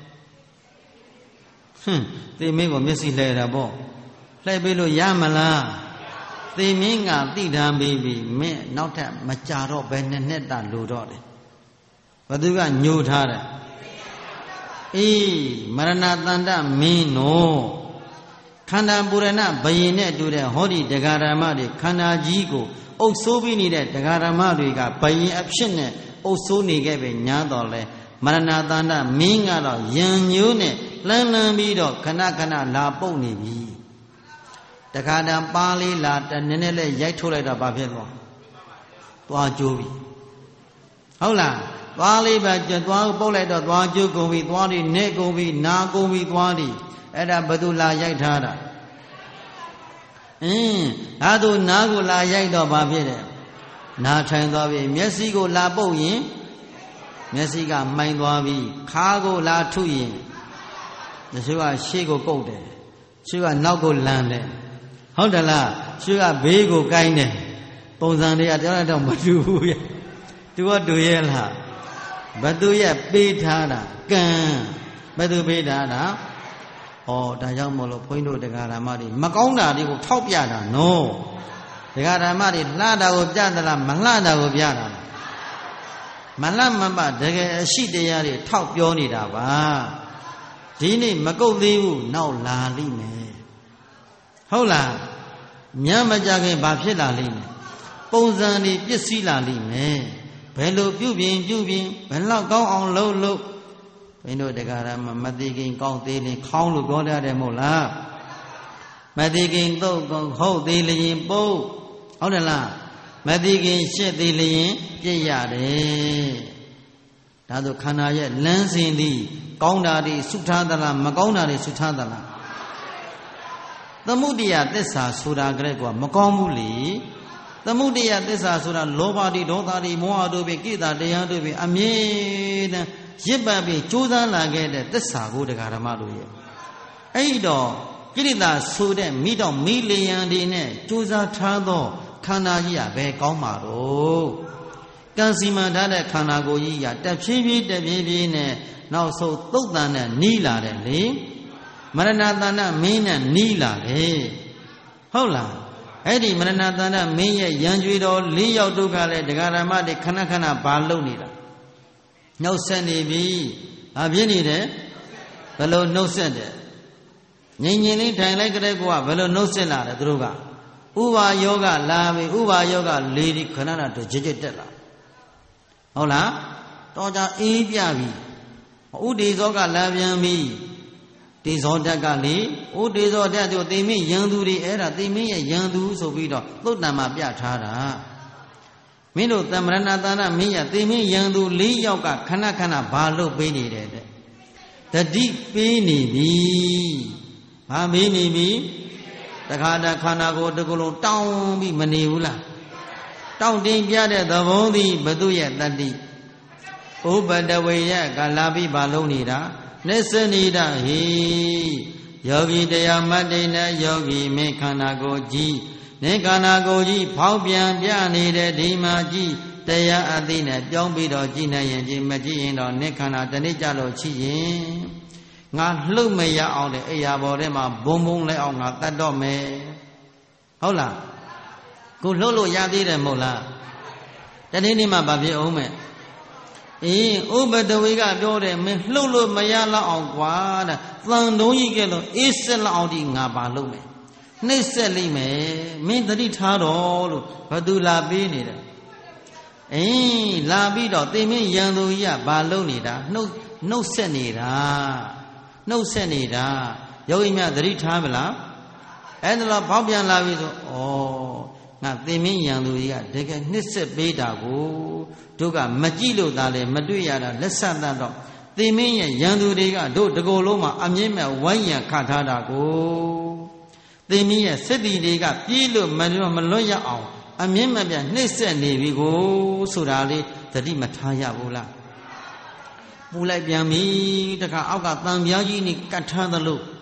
ဟွန်းသေမင်းကိုမျက်စိလှဲတာပေါ့လှဲပေးလို့ရမလားသေမင်းကတိထားပြီးပြီမင်းနောက်ထပ်မကြတော့ဘယ်နှစ်နှစ်တာလိုတော့တယ်ဘသူကညှို့ထားတယ်အေးမရဏတန္တမင်းနောခန္ဓာပူရဏဘယင်နဲ့တူတဲ့ဟောဒီတရားဓမ္မတွေခန္ဓာကြီးကိုအုပ်ဆိုးပြီးနေတဲ့တရားဓမ္မတွေကဘယင်အဖြစ်နဲ့အုပ်ဆိုးနေခဲ့ပဲညာတော်လဲမရဏတန္တမင်းကတော့ယံညိုးနဲ့လှမ်းလှမ်းပြီးတော့ခဏခဏလာပုတ်နေပြီတခါတည်းပါလေးလာတနည်းနည်းလေးရိုက်ထုတ်လိုက်တော့ဘာဖြစ်သွားသွားကျိုးပြီဟုတ်လားသွားလေးပဲသွားပုတ်လိုက်တော့သွားကျိုးကုန်ပြီသွားđiနေကုန်ပြီနာကုန်ပြီသွားđiအဲ့ဒါဘယ်သူလာရိုက်ထားတာအင်းဒါသူနားကိုလာရိုက်တော့ဘာဖြစ်တယ်နားထိုင်သွားပြီမျက်စိကိုလာပုတ်ရင်မျက်စိကမှိုင်သွားပြီခါးကိုလာထုရင်တချို့ကရှေ့ကိုကုတ်တယ်တချို့ကနောက်ကိုလန်းတယ်ဟုတ်တယ်လားတချို့ကဘေးကိုကိုင်းတယ်ပုံစံတွေကတယောက်တော့မတူဘူးရဲ့သူကတူရဲ့လားဘသူရဲ့ပေးထားတာကံဘသူပေးထားတာဩဒါကြောင့်မို့လို့ဘုန်းကြီးတို့တရားဓမ္မတွေမကောင်းတာတွေကိုထောက်ပြတာနော်တရားဓမ္မတွေလှတာကိုပြသလားမလှတာကိုပြတာမလှမပတကယ်အရှိတရားတွေထောက်ပြောနေတာပါဒီနေ့မကုတ်သေးဘူးနောက်လာလိမ့်မယ်ဟုတ်လားညမကြခင်ဘာဖြစ်လာလိမ့်မယ်ပုံစံတွေပစ္စည်းလာလိမ့်မယ်ဘယ်လိုပြုပြင်ပြုပြင်ဘယ်လောက်ကောင်းအောင်လုပ်လို့ဘင်းတို့တရားဓမ္မမသိခင်ကောင်းသေးရင်ခေါင်းလို့ပြောရတယ်မဟုတ်လားမသိခင်သုတ်ကောင်းဟုတ်သေးလျင်ပုတ်ဟုတ်တယ်လားမသိခင်ရှစ်သေးလျင်ပြည့်ရတယ်ဒါဆိုခန္ဓာရဲ့လမ်းစဉ်သည်ကောင်းတာတွေဆုထားသလားမကောင်းတာတွေဆုထားသလားသမုဒိယသစ္စာဆိုတာကြတဲ့ကွာမကောင်းဘူးလေသမုဒိယသစ္စာဆိုတာလောဘတွေဒေါသတွေမောဟတို့ပဲကိတာတရားတို့ပဲအမြဲတမ်းရစ်ပတ်ပြီးကြိုးစားလာခဲ့တဲ့သစ္စာကိုတရားဓမ္မတို့ရဲ့အဲ့တော့ကိရိတာဆိုတဲ့မိတော့မိလျံတွေနဲ့ကြိုးစားထားသောခန္ဓာကြီးကဘယ်ကောင်းမှာတော့ကံစီမံထားတဲ့ခန္ဓာကိုယ်ကြီးကတဖြည်းဖြည်းတဖြည်းဖြည်းနဲ့နောက်ဆုံးသုတ်တန်နဲ့နီးလာတယ်လေမရဏတဏ္ဍမင်းနဲ့နီးလာတယ်ဟုတ်လားအဲ့ဒီမရဏတဏ္ဍမင်းရဲ့ရံကြွေတော်လေးယောက်တို့ကလည်းတရားဓမ္မတွေခဏခဏဘာလုပ်နေတာနှုတ်ဆက်နေပြီဘာဖြစ်နေတယ်ဘယ်လိုနှုတ်ဆက်တယ်ငြိမ်ငြိမ်လေးထိုင်လိုက်ကြတဲ့ကောကဘယ်လိုနှုတ်ဆက်လာတယ်သူတို့ကဥပါယောဂလာပြီဥပါယောဂလေးဒီခဏခဏတို့ကြစ်ကြစ်တက်လာဟုတ်လားတော်ကြအေးပြပြီဥဒေဇောကလာပြန်ပြီဒေဇောဓာတ်ကလေဥဒေဇောဓာတ်တို့သိမင်းယံသူတွေအဲ့ဒါသိမင်းရဲ့ယံသူဆိုပြီးတော့သုတ်တံမှာပြထားတာမင်းတို့သမရဏတဏ္ဍမင်းရသိမင်းယံသူလေးယောက်ကခဏခဏဘာလို့ပေးနေတယ်တဲ့တတိပေးနေပြီဘာမေးနေပြီတခါတခန္ဓာကိုယ်တစ်ခုလုံးတောင်းပြီးမနေဘူးလားတောင်းတင်ပြတဲ့သဘောသည်ဘသူရဲ့တတိဥပတဝေယကလာပြီးဘာလုံးနေတာနေစနေတာဟိယောဂီတရားမတ္တိနဲ့ယောဂီမင်းခန္ဓာကိုယ်ကြီးနေခန္ဓာကိုယ်ကြီးဖောက်ပြန်ပြနေတဲ့ဒီမှာကြီးတရားအသိနဲ့ပြောင်းပြီးတော့ကြည်နိုင်ရင်ကြည်မကြည်ရင်တော့နေခန္ဓာတနေ့ကြလို့ချစ်ရင်ငါလှုပ်မရအောင်တဲ့အိယာဘော်ထဲမှာဘုံဘုံလဲအောင်ငါတတ်တော့မယ်ဟုတ်လားကိုလှုပ်လို့ရသေးတယ်မဟုတ်လားတနေ့နေ့မှဘာဖြစ်အောင်မဲ့အေးဥပဒဝေကပြောတယ်မင်းလှုပ်လို့မရလောက်အောင်ကွာတဲ့သံတုံးကြီးကဲလို့အေးဆက်လောက်အောင်ဒီငါပါလုပ်မယ်နှိမ့်ဆက်လိမ့်မယ်မင်းသတိထားတော့လို့ဘသူလာပေးနေတယ်အေးလာပြီးတော့သိမင်းရန်သူကြီးကဘာလုပ်နေတာနှုတ်နှုတ်ဆက်နေတာနှုတ်ဆက်နေတာယောဂီများသတိထားမလားအဲ့ဒါတော့ဖောက်ပြန်လာပြီဆိုဩငါသိမင်းရန်သူကြီးကတကယ်နှိမ့်ဆက်ပေးတာကိုတို့ကမကြည့်လို့သာလေမတွေ့ရတာလက်ဆက်တတ်တော့သိမင်းရဲ့ရန်သူတွေကတို့တကိုယ်လုံးမှာအမြင့်မဲ့ဝိုင်းရံခတ်ထားတာကိုသိမင်းရဲ့စစ်တီတွေကပြေးလို့မမလွတ်ရအောင်အမြင့်မဲ့ပြနှိမ့်ဆက်နေပြီကိုဆိုတာလေးသတိမထားရဘူးလားပူလိုက်ပြန်ပြီတခါအောက်ကတန်ပြားကြီးနေကတ်ထားသလို့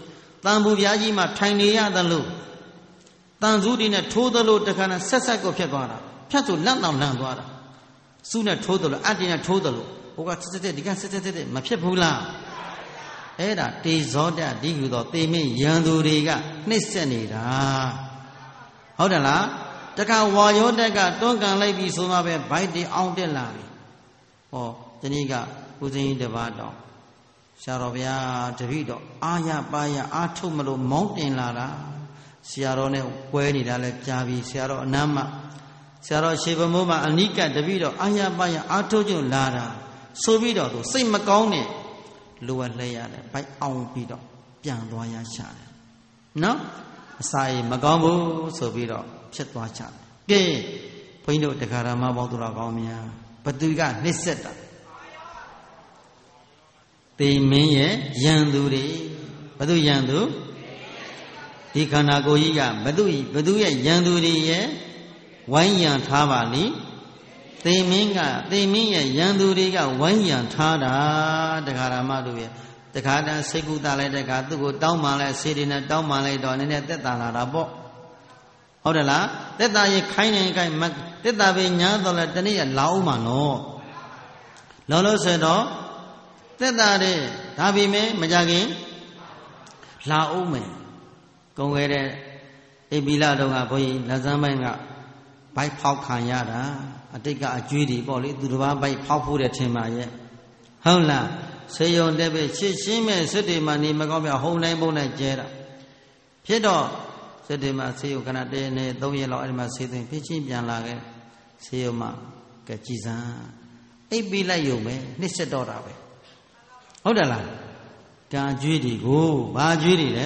တန်ဘူးပြားကြီးမှထိုင်နေရသလိုတန်စုတွေနဲ့ထိုးသလိုတခါနဲ့ဆက်ဆက်ကိုဖြစ်သွားတာဖြတ်ဆိုလန့်တောင်လန့်သွားတာစုနဲ့ထိုးသလိုအတ္တိနဲ့ထိုးသလိုဟိုကစစ်စစ်ဒီကစစ်စစ်မဖြစ်ဘူးလားအဲ့ဒါတေဇောတဒီဟုသောသေမင်းရန်သူတွေကနှိမ့်ဆက်နေတာဟုတ်တယ်လားတခါဝါယောတက်ကတွန်းကန်လိုက်ပြီဆိုမှပဲဗိုက်တေအောင်တက်လာပြီဟောဒီနေ့ကဦးဇင်းကြီးတပါးတော်ဆရာတော်ဗျာတပည့်တော်အာရပါရအာထုတ်မလို့မောင်းတင်လာတာဆရာတော်နဲ့ပွဲနေတာလဲကြားပြီဆရာတော်အနမ်းမဆရာတော်ရှေးဘမိုးမှာအနိကတပည့်တော်အာရပါရအာထုတ်ကြလာတာဆိုပြီးတော့သူစိတ်မကောင်းနဲ့လိုအပ်လဲရတယ်ဘိုက်အောင်ပြီးတော့ပြန်သွားရရှာတယ်နော်အစာရေမကောင်းဘူးဆိုပြီးတော့ဖြစ်သွားကြတယ်ကဲဘုန်းကြီးတို့တရားဓမ္မပေါင်းသူတော်ကောင်းများဘသူကနှိမ့်ဆက်တာသေမင်းရဲ့ယံသူတွေဘသူယံသူဒီခန္ဓာကိုယ်ကြီးကဘသူဘသူရဲ့ယံသူတွေရဲ့ဝိုင်းရံထားပါလိသေမင်းကသေမင်းရဲ့ယံသူတွေကဝိုင်းရံထားတာတရားဓမ္မတို့ရဲ့တခါတည်းစိတ်ကူတာလိုက်တဲ့ကသူ့ကိုတောင်းပန်လိုက်စေတွေနဲ့တောင်းပန်လိုက်တော့နည်းနည်းသက်သာလာတာပေါ့ဟုတ်တယ်လားသက်သာရင်ခိုင်းနေခိုင်းသက်သာပဲညာတော့လဲတနေ့ရလာအောင်မှာနော်လောလောဆယ်တော့သက်သာတဲ့ဒါပေမဲ့မကြခင်လာအောင်မယ်ကုံခဲ့တဲ့အိပီလာတုန်းကဘုန်းကြီးလက်စမ်းပိုင်းကဘိုက်ဖောက်ခံရတာအတိတ်ကအကျွေးတွေပေါ့လေသူတစ်ပါးဘိုက်ဖောက်ဖို့တဲ့ထင်ပါရဲ့ဟုတ်လားဆေယုံတဲ့ပဲရှင်းရှင်းမဲ့စစ်တွေမှာနေမကောင်းပြဟုံတိုင်းပုံတိုင်းကျဲတာဖြစ်တော့စစ်တွေမှာဆေယုံခဏတည်းနဲ့သုံးရက်လောက်အဲ့ဒီမှာဆေးသွင်းဖြစ်ချင်းပြန်လာခဲ့ဆေယုံမှာကကြည်စံအိပ်ပြီးလိုက်ရုံပဲနှိစ်ဆက်တော့တာပဲဟုတ်တယ်လားကံကျွေးတွေကိုဘာကျွေးတွေလဲ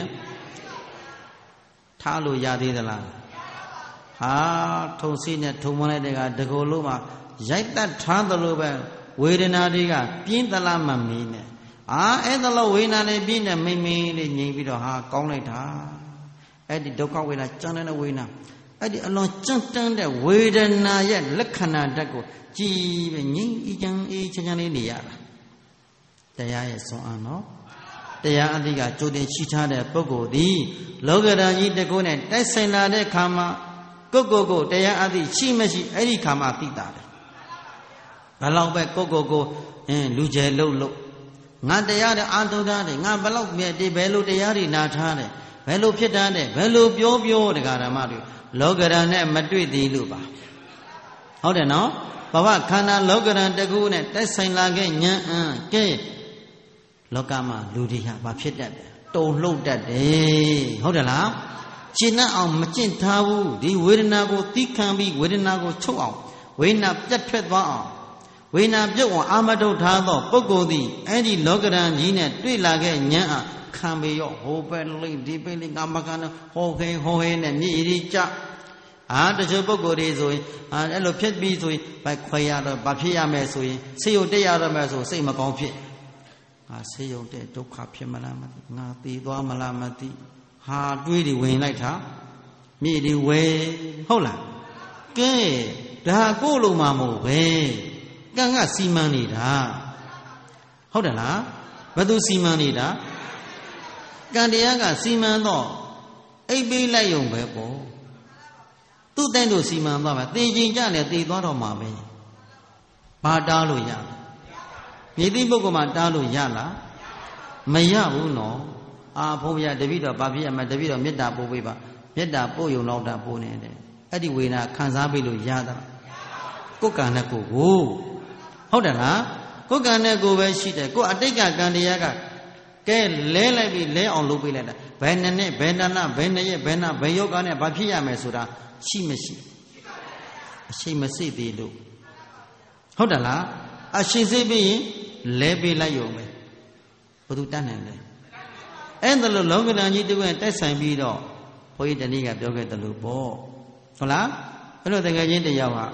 ထားလို့ရသေးသလားဟာထုံစီနဲ့ထုံမလိုက်တဲ့ကတကူလုံးမှာရိုက်တတ်ထားသလိုပဲဝေဒနာတွေကပြင်းသလားမမီးနဲ့အာအဲ့ဒါလို့ဝေဒနာနဲ့ပြင်းနဲ့မိမ့်မိန်လေးငြိမ်ပြီးတော့ဟာကောင်းလိုက်တာအဲ့ဒီဒုက္ခဝေဒနာကြမ်းတဲ့ဝေဒနာအဲ့ဒီအလွန်ကြမ်းတမ်းတဲ့ဝေဒနာရဲ့လက္ခဏာဓာတ်ကိုကြည်ပဲငြိမ်အေးချမ်းအေးချမ်းချမ်းလေးနေရတာတရားရဲ့စွမ်းအားနော်တရားအတိကကြိုတင်ရှိထားတဲ့ပုဂ္ဂိုလ်သည်လောကဓာတ်ကြီးတကုနဲ့တိုက်ဆိုင်လာတဲ့ခါမှာကိုကိုကိုတရားအတိရှိမရှိအဲ့ဒီခါမှာသိတာတယ်ဘယ်လောက်ပဲကိုကိုကိုအင်းလူကျယ်လို့လို့ငါတရားတဲ့အာထုထားတယ်ငါဘယ်လောက်မြဲဒီဘယ်လိုတရားတွေနာထားတယ်ဘယ်လိုဖြစ်တာတဲ့ဘယ်လိုပြောပြောတရားဓမ္မတွေလောကဓာတ်နဲ့မတွေ့သေးလို့ပါဟုတ်တယ်နော်ဘဝခန္ဓာလောကဓာတ်တကူနဲ့တိုက်ဆိုင်လာခဲ့ဉာဏ်အံကဲလောကမှာလူတွေဟာဘာဖြစ်တတ်တယ်တုံလှုပ်တတ်တယ်ဟုတ်တယ်လားရှင်းနဲ့အောင်မကျင့်ထားဘူးဒီဝေဒနာကိုသီးခံပြီးဝေဒနာကိုချုပ်အောင်ဝေဒနာပြတ်ထွက်သွားအောင်ဝေဒနာပြုတ်အောင်အာမထုတ်ထားသောပုဂ္ဂိုလ်သည်အဲ့ဒီလောကဓာတ်ကြီးနဲ့တွေ့လာခဲ့ဉာဏ်အားခံပြီးရောဟိုပဲလိမ့်ဒီပဲလိမ့်ငါမကန်ဟောခဲဟောဟဲနဲ့မြည်ရီကြအာတချို့ပုဂ္ဂိုလ်တွေဆိုရင်အာအဲ့လိုဖြစ်ပြီးဆိုရင်ဘိုက်ခွဲရတော့ဘာဖြစ်ရမယ်ဆိုရင်စိတ်ရုပ်တက်ရတော့မယ်ဆိုစိတ်မကောင်းဖြစ်ငါစိတ်ရုပ်တဲ့ဒုက္ခဖြစ်မလားမသိငါတည်သွားမလားမသိဟာတွေးတွေဝင်လိုက်တာမြည်တွေဝဲဟုတ်လားကဲဒါကိုယ်လုံးမမဟုတ်ပဲကံကစီမံနေတာဟုတ်တယ်လားဘယ်သူစီမံနေတာကံတရားကစီမံတော့အိပ်ပေးလိုက်ရုံပဲပေါ့သူ့တဲ့တို့စီမံသွားမယ်တေချင်းကြလည်းတေသွားတော့မှာပဲဘာတားလို့ရမြေတိပုဂ္ဂိုလ်မှာတားလို့ရလားမရဘူးနော်အာဘုရားတပည့်တော်ဘာဖြစ်ရမလဲတပည့်တော်မေတ္တာပို့ပေးပါမေတ္တာပို့ယုံတော့တာပို့နေတယ်အဲ့ဒီဝေဒနာခံစားပြီးလို့ရတာကိုယ်ကံနဲ့ကိုယ်ကိုဟုတ်တယ်လားကိုယ်ကံနဲ့ကိုယ်ပဲရှိတယ်ကိုယ်အတိတ်ကကံတရားကကဲလဲလိုက်ပြီးလဲအောင်လုပ်ပေးလိုက်တာဘယ်နှစ်နဲ့ဘယ်နှစ်နာဘယ်နှစ်ရက်ဘယ်နာဘယ်ယောဂနဲ့ဘာဖြစ်ရမယ်ဆိုတာရှိမရှိအရှိမစိသေးလို့ဟုတ်တယ်လားအရှိစိပြီးရင်လဲပေးလိုက်ရုံပဲဘယ်သူတတ်နိုင်လဲအဲ့ဒါလို့လောကဓာတ်ကြီးတူကတိုက်ဆိုင်ပြီးတော့ဘုန်းကြီးတနည်းကပြောခဲ့တယ်လို့ပေါ့ဟုတ်လားအဲ့လိုတကယ်ချင်းတရားက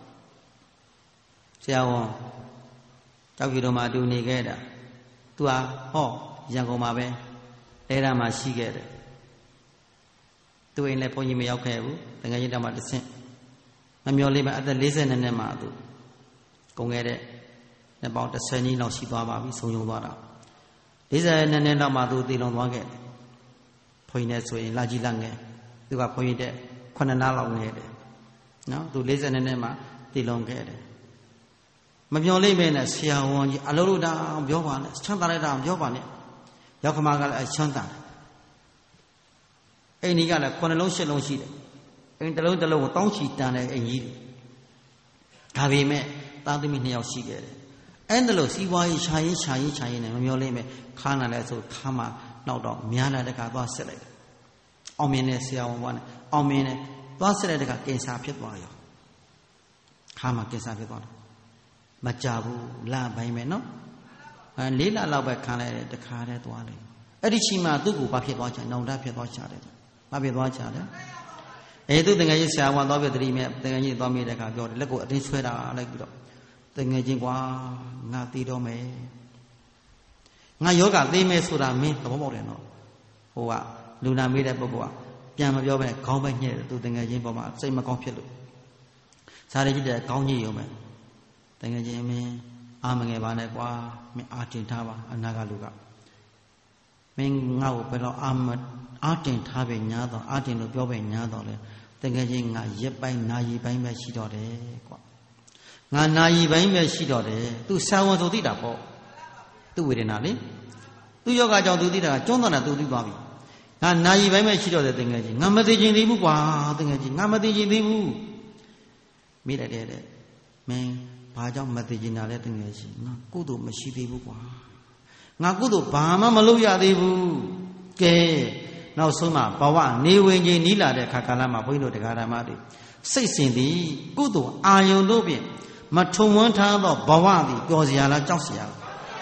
ဆရာဝန်တောက်ကြီးတော်မှာအတူနေခဲ့တာသူဟာဟောရန်ကုန်မှာပဲလဲတာမှာရှိခဲ့တယ်သူအိမ်လည်းဘုန်းကြီးမရောက်ခဲ့ဘူးတကယ်ချင်းတောက်မှာတစ်ဆင့်မမျောလေးပဲအသက်၄၀နှစ်နဲ့မှသူကုန်ခဲ့တဲ့နှစ်ပေါင်း၁၀နှစ်လောက်ရှိသွားပါပြီဆုံးယုံသွားတာ၄၀နှစ်နဲ့လောက်မှသူတည်လုံသွားခဲ့တယ်ခွင်းနဲ့ဆိုရင်လာကြီးလာငယ်သူကခွင်းတဲ့ခုနှစ်နာလောက်ငယ်တယ်နော်သူ၄၀နှစ်မှာတည်လုံခဲ့တယ်မပြောလိမ့်မယ်နဲ့ဆရာဝန်ကြီးအလုံးလို့တောင်ပြောပါနဲ့ချမ်းသာလိုက်တာပြောပါနဲ့ရောက်ခမကလည်းအချမ်းသာတယ်အိမ်ကြီးကလည်းခုနှစ်လုံးရှစ်လုံးရှိတယ်အိမ်တစ်လုံးတစ်လုံးကိုတောင်းချီတန်တဲ့အိမ်ကြီးတွေဒါပေမဲ့သားသမီးနှစ်ယောက်ရှိခဲ့တယ်အဲ့ဒါလို့စီးပွားရေးခြာရေးခြာရေးခြာရေးနဲ့မပြောလိမ့်မယ်ခါနာလဲဆိုခါမှနောက်တော့များလာတဲ့ခါသွားဆက်လိုက်တယ်အောင်မြင်တဲ့ဆရာဝန်ကလည်းအောင်မြင်တဲ့သွားဆက်လိုက်တဲ့ခါကင်ဆာဖြစ်သွားရောခါမှကင်ဆာဖြစ်သွားတယ်မကြဘူးလပိုင်းပဲနော်အဲလေးလလောက်ပဲခံလိုက်တယ်တခါတည်းသွားလိုက်အဲ့ဒီချိန်မှာသူ့ကိုဘာဖြစ်သွားချင်နောင်တဖြစ်သွားချတယ်ဘာဖြစ်သွားချတယ်အဲသူတငယ်ကြီးဆရာဝန်သွားပြတတိမဲ့တငယ်ကြီးသွားမိတဲ့ခါပြောတယ်လက်ကိုအတင်းဆွဲတာလိုက်ပြီးတော့တငယ်ချင်းကွာငါတည်တော့မယ်ငါယောဂသေးမယ်ဆိုတာမင်းသဘောပေါက်တယ်နော်ဟိုကလူနာမေးတဲ့ပုဂ္ဂိုလ်ကပြန်မပြောဘဲခေါင်းပဲညှက်တယ်သူတငယ်ချင်းပေါ်မှာစိတ်မကောင်းဖြစ်လို့စားရကြည့်တဲ့ခေါင်းညှိရုံပဲတငယ်ချင်းမင်းအာမငယ်ပါနဲ့ကွာမင်းအာတင်ထားပါအနာကလူကမင်းငါ့ကိုဘယ်တော့အာမအာတင်ထားပဲညားတော့အာတင်လို့ပြောပဲညားတော့လေတကယ်ချင်းငါရက်ပိုင်းနာရီပိုင်းပဲရှိတော့တယ်ကွာငါနာရီပိုင်းပဲရှိတော့တယ်သူဆာဝန်ဆိုသိတာပေါ့သူဝေဒနာလေသူယောဂကြောင့်သူသိတာကကျွန်းတော်နဲ့သူသိသွားပြီငါနာရီပိုင်းပဲရှိတော့တယ်တကယ်ချင်းငါမသိချင်းသေးဘူးကွာတကယ်ချင်းငါမသိချင်းသေးဘူးမိလိုက်တယ်တဲ့မင်းဘာကြောင့်မသိချင်းတာလဲတကယ်ချင်းငါကုသိုလ်မရှိသေးဘူးကွာငါကုသိုလ်ဘာမှမလုပ်ရသေးဘူးကဲနောက်ဆုံးမှာဘဝနေဝင်ကြီးနီးလာတဲ့ခါကာလမှာဘုန်းကြီးတို့တရားဓမ္မတွေစိတ်စဉ်သည်ကုသိုလ်အာယုန်တို့ဖြင့်မထုံဝန်းထားသောဘဝသည်ပျော်စရာလားကြောက်စရာလား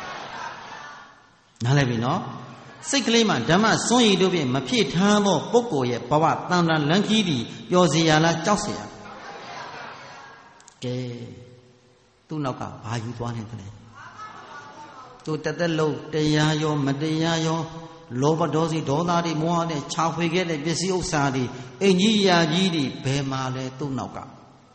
နားလည်ပြီနော်စိတ်ကလေးမှာဓမ္မစွန့်ရည်တို့ဖြင့်မဖြစ်ထားသောပုဂ္ဂိုလ်ရဲ့ဘဝတန်တန်လန်းကြီးသည်ပျော်စရာလားကြောက်စရာကဲသူ့နောက်ကဘာယူသွားနေသလဲသူတသက်လုံးတရားရောမတရားရောလောဘဒေါသဒေါသတွေမောဟနဲ့ခြာဖွေခဲ့တဲ့ပစ္စည်းဥစ္စာတွေအင်ကြီးရာကြီးတွေဘယ်မှာလဲသူ့နောက်က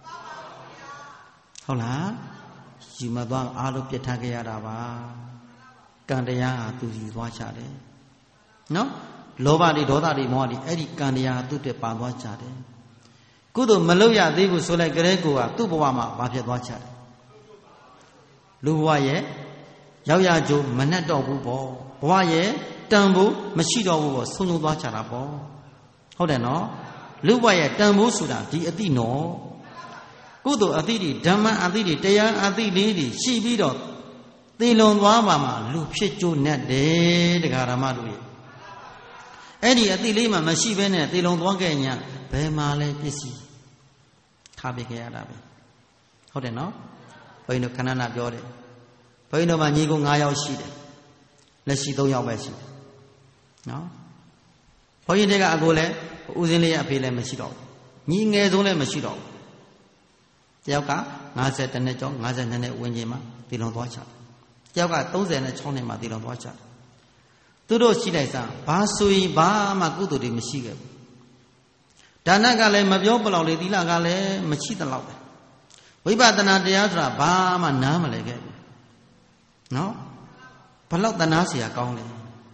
ဟုတ်လားယူမသွားအားလုံးပြစ်ထားခဲ့ရတာပါကံတရားဟာသူယူသွားချတယ်နော်လောဘတွေဒေါသတွေမောဟတွေအဲ့ဒီကံတရားဟာသူ့တက်ပါသွားချတယ်ကုသိုလ်မလုပ်ရသေးဘူးဆိုလိုက်ကြတဲ့ကိုကသူ့ဘဝမှာဘာဖြစ်သွားချတယ်လူဘဝရဲ့ရောက်ရကြိုးမနှက်တော့ဘူးပေါ့ဘဝရဲ့တန်ဖို့မရှိတော့ဘူးပေါ့ဆုံးဆုံးသွားချတာပေါ့ဟုတ်တယ်နော်လူဘဝရဲ့တန်ဖို့ဆိုတာဒီအတိနော်ကုသိုလ်အတိတွေဓမ္မအတိတွေတရားအတိလေးတွေရှိပြီးတော့သေလွန်သွားပါမှာလူဖြစ်ကြိုးနဲ့တယ်တရားဓမ္မတို့ရဲ့အဲ့ဒီအတိလေးမှမရှိဘဲနဲ့သေလွန်သွားခဲ့ညာဘယ်မှာလဲပစ္စည်းထားပြခဲ့ရတာပဲဟုတ်တယ်နော်ဘုန်းကြီးတို့ခဏနာပြောတယ်ဘုန်းကြီးတို့မှာညီကို၅ယောက်ရှိတယ်လက်ရှိ၃ယောက်ပဲရှိတယ်နော်ဘုန်းကြီးတွေကအကိုလည်းဦးစင်းလေးရဲ့အဖေလည်းမရှိတော့ဘူးညီငယ်ဆုံးလည်းမရှိတော့ဘူးတယောက်က၅၀နှစ်ကျော်၅၂နှစ်ဝန်းကျင်မှာတည်လွန်သွားချတယောက်က၃၆နှစ်မှာတည်လွန်သွားချသူတို့ရှိလိုက်စားဘာဆိုရင်ဘာမှကုသိုလ်တွေမရှိခဲ့ဘူးဒါနကလည်းမပြောပလောက်လေသီလကလည်းမရှိသလောက်ပဲဝိပဿနာတရားဆိုတာဘာမှနားမလည်ခဲ့ဘူးနော်ဘလောက်တနာเสียကောင်းလဲ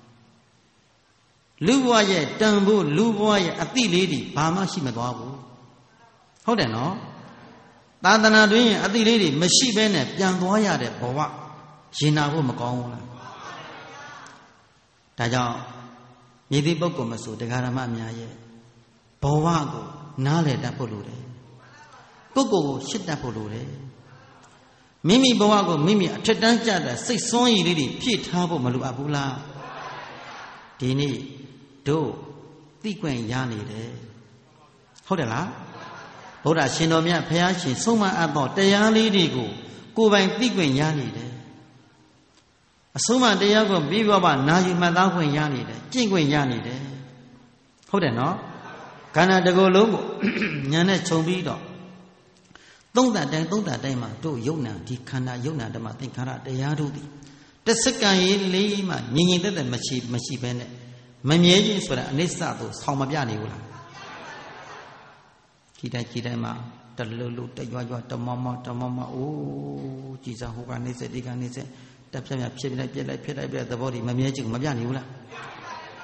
လူဘဝရဲ့တန်ဖို့လူဘဝရဲ့အတိလေးတွေဘာမှရှိမသွားဘူးဟုတ်တယ်နော်သာသနာတွင်အတိလေးတွေမရှိဘဲနဲ့ပြန်သွားရတဲ့ဘဝရင်နာဖို့မကောင်းဘူးလားဒါကြောင့်မြေတိပုဂ္ဂိုလ်မဆိုတရားဓမ္မအများရဲ့ဘဝကိုနားလည်တတ်ဖို့လိုတယ်ပုဂ္ဂိုလ်ကိုရှင်းတတ်ဖို့လိုတယ်မိမိဘဝကိုမိမိအထက်တန်းကျတဲ့စိတ်စွမ်းရည်လေးတွေဖြည့်ထားဖို့မလိုအပ်ဘူးလားဒီနေ့တို့သိခွင့်ရနေတယ်ဟုတ်တယ်လားဗုဒ္ဓရှင်တော်မြတ်ဘုရားရှင်ဆုံးမအပ်သောတရားလေးတွေကိုကိုယ်ပိုင်သိခွင့်ရနေတယ်အဆုံးမတရားကိုပြီးဘဝနာယူမှတ်သားခွင့်ရနေတယ်ကျင့်ခွင့်ရနေတယ်ဟုတ်တယ်နော်ခန္ဓာတစ်ကိုယ်လုံးကိုဉာဏ်နဲ့ခြုံပြီးတော့သုံးတန်တိုင်းသုံးတန်တိုင်းမှာတို့ယုံနာဒီခန္ဓာယုံနာဓမ္မသင်္ခါရတရားတို့သည်တစ်စက္ကန့်ရေးလေးမှငြိမ်ငြိမ်သက်သက်မရှိမရှိဘဲနဲ့မမြဲခြင်းဆိုတာအနိစ္စသို့ဆောင်းမပြနေဘူးလားကြည်တိုင်းကြည်တိုင်းမှာတလူလူတရွရွတမောမောတမောမောအိုးကြည်စားဟိုကနေစက်ဒီကနေစက်တက်ဖြတ်ဖြတ်ဖြစ်လိုက်ပြက်လိုက်ဖြစ်လိုက်ပြက်သဘောဒီမမြဲခြင်းမပြနေဘူးလား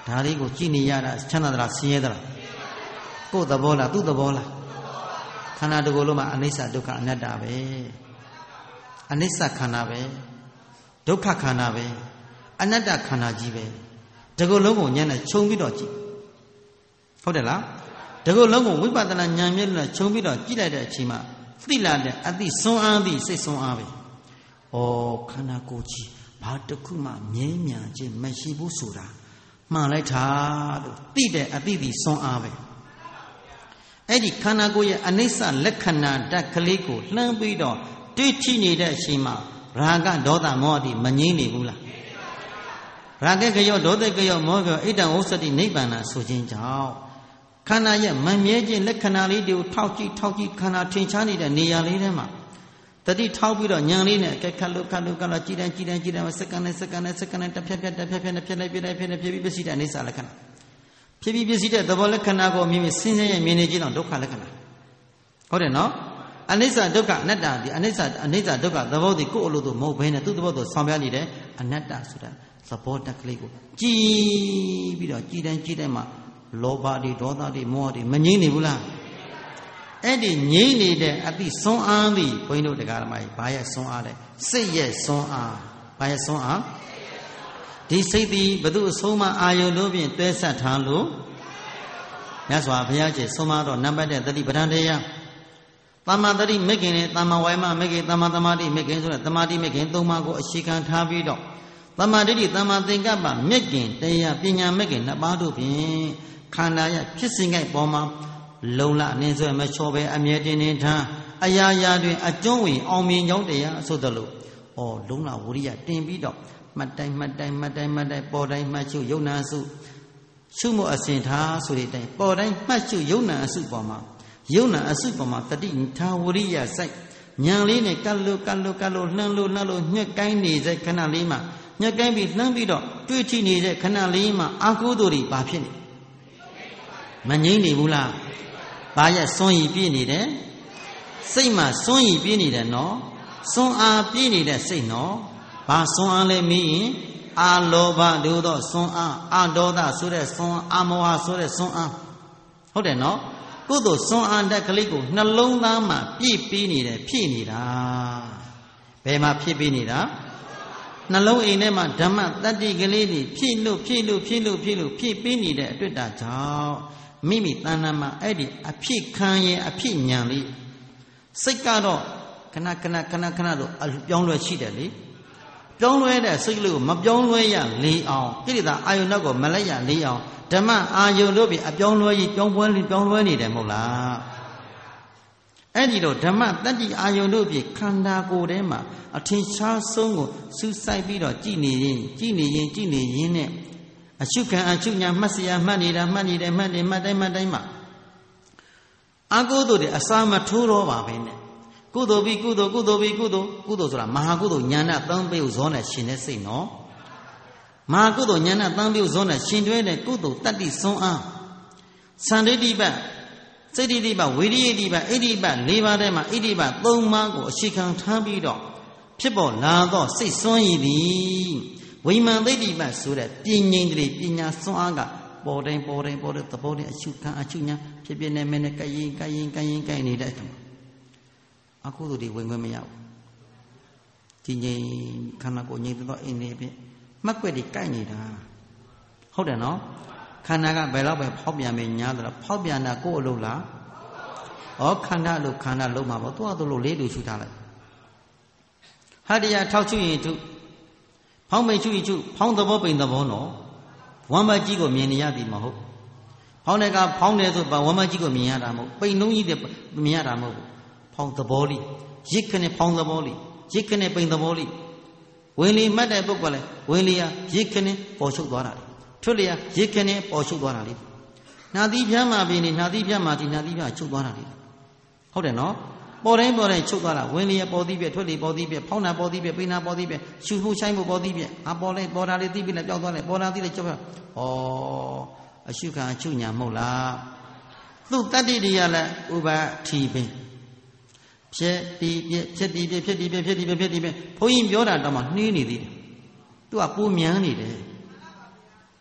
ဒါလေးကိုကြည်နေရတာချမ်းသာသလားဆင်းရဲသလားကိုယ်သဘောလားသူ့သဘောလားခန္ဓာတစ်ခုလုံးမှာအနိစ္စဒုက္ခအနတ္တပဲအနိစ္စခန္ဓာပဲဒုက္ခခန္ဓာပဲအနတ္တခန္ဓာကြီးပဲတစ်ခုလုံးကိုဉာဏ်နဲ့ခြုံပြီးတော့ကြည့်ဟုတ်တယ်လားတစ်ခုလုံးကိုဝိပဿနာဉာဏ်မျက်လုံးနဲ့ခြုံပြီးတော့ကြည့်လိုက်တဲ့အချိန်မှာသိလာတဲ့အသိစွမ်းအားသည့်စိတ်စွမ်းအားပဲဩခန္ဓာကိုယ်ကြီးဘာတစ်ခုမှမြဲမြံခြင်းမရှိဘူးဆိုတာမှန်လိုက်တာလို့သိတဲ့အသိသည့်စွမ်းအားပဲအဲ့ဒီခန္ဓာကိုယ်ရဲ့အနိစ္စလက္ခဏာဓာတ်ကလေးကိုလှမ်းပြီးတော့တွေ့ထိနေတဲ့အချိန်မှာရာဂဒေါသမောဟတိမငြိမ့်နေဘူးလားရာဂကရောဒေါသကရောမောဟကရောဣတံဥစ္စတိနိဗ္ဗာန်ဆိုခြင်းကြောင့်ခန္ဓာရဲ့မမြဲခြင်းလက္ခဏာလေးတွေကိုထောက်ကြည့်ထောက်ကြည့်ခန္ဓာထင်ရှားနေတဲ့နေရာလေးထဲမှာတတိထောက်ပြီးတော့ဉာဏ်လေးနဲ့အကဲခတ်လို့ခတ်လို့ကလာကြည်တိုင်းကြည်တိုင်းကြည်တိုင်းစက္ကန့်နဲ့စက္ကန့်နဲ့စက္ကန့်နဲ့တစ်ဖြတ်ဖြတ်တစ်ဖြတ်ဖြတ်နဲ့ဖြတ်လိုက်ပြလိုက်ဖြတ်လိုက်ဖြစ်ပြီးပစ္စည်းတဲ့အိဋ္ဌလက္ခဏာဖြစ်ပြီးပစ္စည်းတဲ့သဘောလက္ခဏာကိုမြင်ပြီးစဉ်းစားရင်မြင်နေခြင်းတော့ဒုက္ခလက္ခဏာဟုတ်တယ်နော်အနိစ္စဒုက္ခအနတ္တဒီအနိစ္စအနိစ္စဒုက္ခသဘောတည်းကိုယ်အလိုသို့မဟုတ်ဘဲနဲ့သူ့သဘောသို့ဆောင်ပြနေတယ်အနတ္တဆိုတာသဘောတက်ကလေးကိုကြည်ပြီးတော့ကြည်တိုင်းကြည်တိုင်းမှာလောဘတွေဒေါသတွေမောဟတွေမငြိမ့်နေဘူးလားအဲ့ဒီငြိမ့်နေတဲ့အတိစွန်းအားသည်ဘုန်းကြီးတို့တရားဓမ္မကြီးဘာရဲ့စွန်းအားလဲစိတ်ရဲ့စွန်းအားဘာရဲ့စွန်းအားဒီစိတ်သည်ဘု து အဆုံးမအာယုန်တို့ဖြင့်တွဲဆက်ထားလို့မြတ်စွာဘုရားကျေဆုံးမတော့နံပါတ်တဲ့တတိပဋ္ဌာန်တရားသမ္မာတတိမေခင်နဲ့သမ္မာဝါယမမေခင်သမ္မာသမာဓိမေခင်ဆိုတဲ့သမာဓိမေခင်သုံးပါးကိုအခြေခံထားပြီးတော့သမ္မာဒိဋ္ဌိသမ္မာသင်္ကပ္ပမေခင်တရားပညာမေခင်နှစ်ပါးတို့ဖြင့်ခန္ဓာရဲ့ဖြစ်စဉ်ကိုပေါ်မှာလုံလနင်းဆွဲမချောပဲအမြဲတင်းတင်းထားအရာရာတွင်အကျွမ်းဝင်အောင်မြင်ကြောင်းတရားဆိုသလိုဩလုံလဝရိယတင်ပြီးတော့မှတ်တိုင်းမှတ်တိုင်းမှတ်တိုင်းမှတ်တိုင်းပေါ်တိုင်းမှတ်ချုပ်ယုံနာစုရှုမှုအစဉ်ထားဆိုတဲ့အတိုင်းပေါ်တိုင်းမှတ်ချုပ်ယုံနာအစုပေါ်မှာယုံနာအစုပေါ်မှာတတိထားဝရိယစိုက်ဉာဏ်လေးနဲ့ကတ်လို့ကတ်လို့ကတ်လို့လှမ်းလို့လှမ်းလို့ညှက်ကိုင်းနေတဲ့ခဏလေးမှာညှက်ကိုင်းပြီးလှမ်းပြီးတော့တွေ့ထိနေတဲ့ခဏလေးမှာအာဟုတို့တွေဘာဖြစ်နေမငြိမ့်နေဘူးလားဘာရဲ့စွန့်ရည်ပြည့်နေတယ်စိတ်မှာစွန့်ရည်ပြည့်နေတယ်နော်စွန့်အားပြည့်နေတဲ့စိတ်နော်ဘာစွန့်အားလဲမင်းရင်အာလောဘတို့သောစွန့်အားအာဒေါသဆိုတဲ့စွန့်အာမောဟဆိုတဲ့စွန့်အားဟုတ်တယ်နော်ကုသိုလ်စွန့်အားတက်ကလေးကိုနှလုံးသားမှာပြည့်ပြီးနေတယ်ဖြည့်နေတာဘယ်မှာဖြည့်ပြီးနေတာနှလုံးအိမ်ထဲမှာဓမ္မတတ္တိကလေးတွေဖြည့်လို့ဖြည့်လို့ဖြည့်လို့ဖြည့်လို့ဖြည့်ပြီးနေတဲ့အတွက်တာကြောင့်မိမိတဏ္ဍာမှာအဲ့ဒီအဖြစ်ခံရင်အဖြစ်ဉာဏ်လေးစိတ်ကတော့ခဏခဏခဏခဏတော့ပြောင်းလဲရှိတယ်လေပြောင်းလဲတဲ့စိတ်လေးကိုမပြောင်းလဲရလေအောင်ကိလေသာအာယုန်တော့ကိုမလိုက်ရလေအောင်ဓမ္မအာယုန်တို့ပြင်အပြောင်းလဲကြီးပြောင်းပွဲပြောင်းလဲနေတယ်မဟုတ်လားအဲ့ဒီတော့ဓမ္မတတ္တိအာယုန်တို့ပြင်ခန္ဓာကိုယ်ထဲမှာအထင်ရှားဆုံးကိုစူးစိုက်ပြီးတော့ကြည်နေရင်ကြည်နေရင်ကြည်နေရင်နဲ့အရှုခံအရှုညာမှတ်စရာမှတ်နေတာမှတ်နေတယ်မှတ်နေမှတ်တိုင်းမှတ်တိုင်းမှာအကုသိုလ်တွေအစာမထိုးတော့ပါပဲနဲ့ကုသိုလ်ပြီးကုသိုလ်ကုသိုလ်ပြီးကုသိုလ်ကုသိုလ်ဆိုတာမဟာကုသိုလ်ဉာဏ်နဲ့သံပေဥဇောနဲ့ရှင်တဲ့စိတ်နော်မဟာကုသိုလ်ဉာဏ်နဲ့သံပေဥဇောနဲ့ရှင်တွဲတဲ့ကုသိုလ်တတ္တိစွန်းအားသံဒိဋ္ဌိပတ်စိတ္တိတိပတ်ဝိရိယတိပတ်ဣတိပတ်၄ပါးထဲမှာဣတိပတ်၃ပါးကိုအခြေခံထားပြီးတော့ဖြစ်ပေါ်လာသောစိတ်စွန်းရည်သည်ဝိမာန်သိတ္တိပတ်ဆိုတဲ့ပြင်းငိမ့်ကလေးပညာစွမ်းအားကပေါ်တိုင်းပေါ်တိုင်းပေါ်တဲ့သဘောနဲ့အရှုခံအရှုညာဖြစ်ဖြစ်နေမင်းနဲ့ကရင်ကရင်ကရင်ကရင်နေတဲ့အခါအကုသိုလ်တွေဝင်ခွင့်မရဘူးဒီငိမ့်ခန္ဓာကိုယ်ငိမ့်တော့အိမ်နေပြီမှတ်ွက်တွေကဲ့နေတာဟုတ်တယ်နော်ခန္ဓာကဘယ်တော့ပဲဖောက်ပြန်မညားတယ်ဖောက်ပြန်တာကိုယ်အလုပ်လားဩခန္ဓာလို့ခန္ဓာလုံးမှာပေါ့သူ့အတူလို့လေးလူရှုထားလိုက်ဟာတရားထောက်ချွရင်ထုဖောင်းမိတ်ချွရင်ထုဖောင်းသဘောပိန်သဘောနော်ဝမ်းမကြီးကိုမြင်နေရသည်မဟုတ်ဖောင်းတဲ့ကဖောင်းတယ်ဆိုပါဝမ်းမကြီးကိုမြင်ရတာမဟုတ်ပိန်လုံးကြီးတဲ့မြင်ရတာမဟုတ်ဖောင်းသဘောလေးရစ်ခနဲ့ဖောင်းသဘောလေးရစ်ခနဲ့ပိန်သဘောလေးဝင်လီမှတ်တဲ့ပုဂ္ဂိုလ်လဲဝင်လီဟာရစ်ခနဲ့ပေါ်ချုပ်သွားတာလေထွတ်လျာရစ်ခနဲ့ပေါ်ချုပ်သွားတာလေနာသီးပြမ်းမှာပြင်းနေနာသီးပြမ်းမှာဒီနာသီးပြချုပ်သွားတာလေဟုတ်တယ်နော်ပေါ်တိုင်းပေါ်တိုင်းချုပ်သွားတာဝင်လျာပေါ်သီးပြထွတ်လီပေါ်သီးပြဖောင်းတာပေါ်သီးပြပိန်တာပေါ်သီးပြရှူမှုဆိုင်မှုပေါ်သီးပြအပေါ်လိုက်ပေါ်တာလေးသီးပြနဲ့ပျောက်သွားတယ်ပေါ်တာသီးလေးချုပ်သွားဩအရှုခံအချုပ်ညာမဟုတ်လားသူ့တတ္တိတရားလဲဥပထီပင်ဖြစ်တီးပြဖြစ်တီးပြဖြစ်တီးပြဖြစ်တီးပြဖြစ်တီးပြဘုန်းကြီးပြောတာတော့မှနှီးနေသေးတယ်သူကပူမြန်းနေတယ်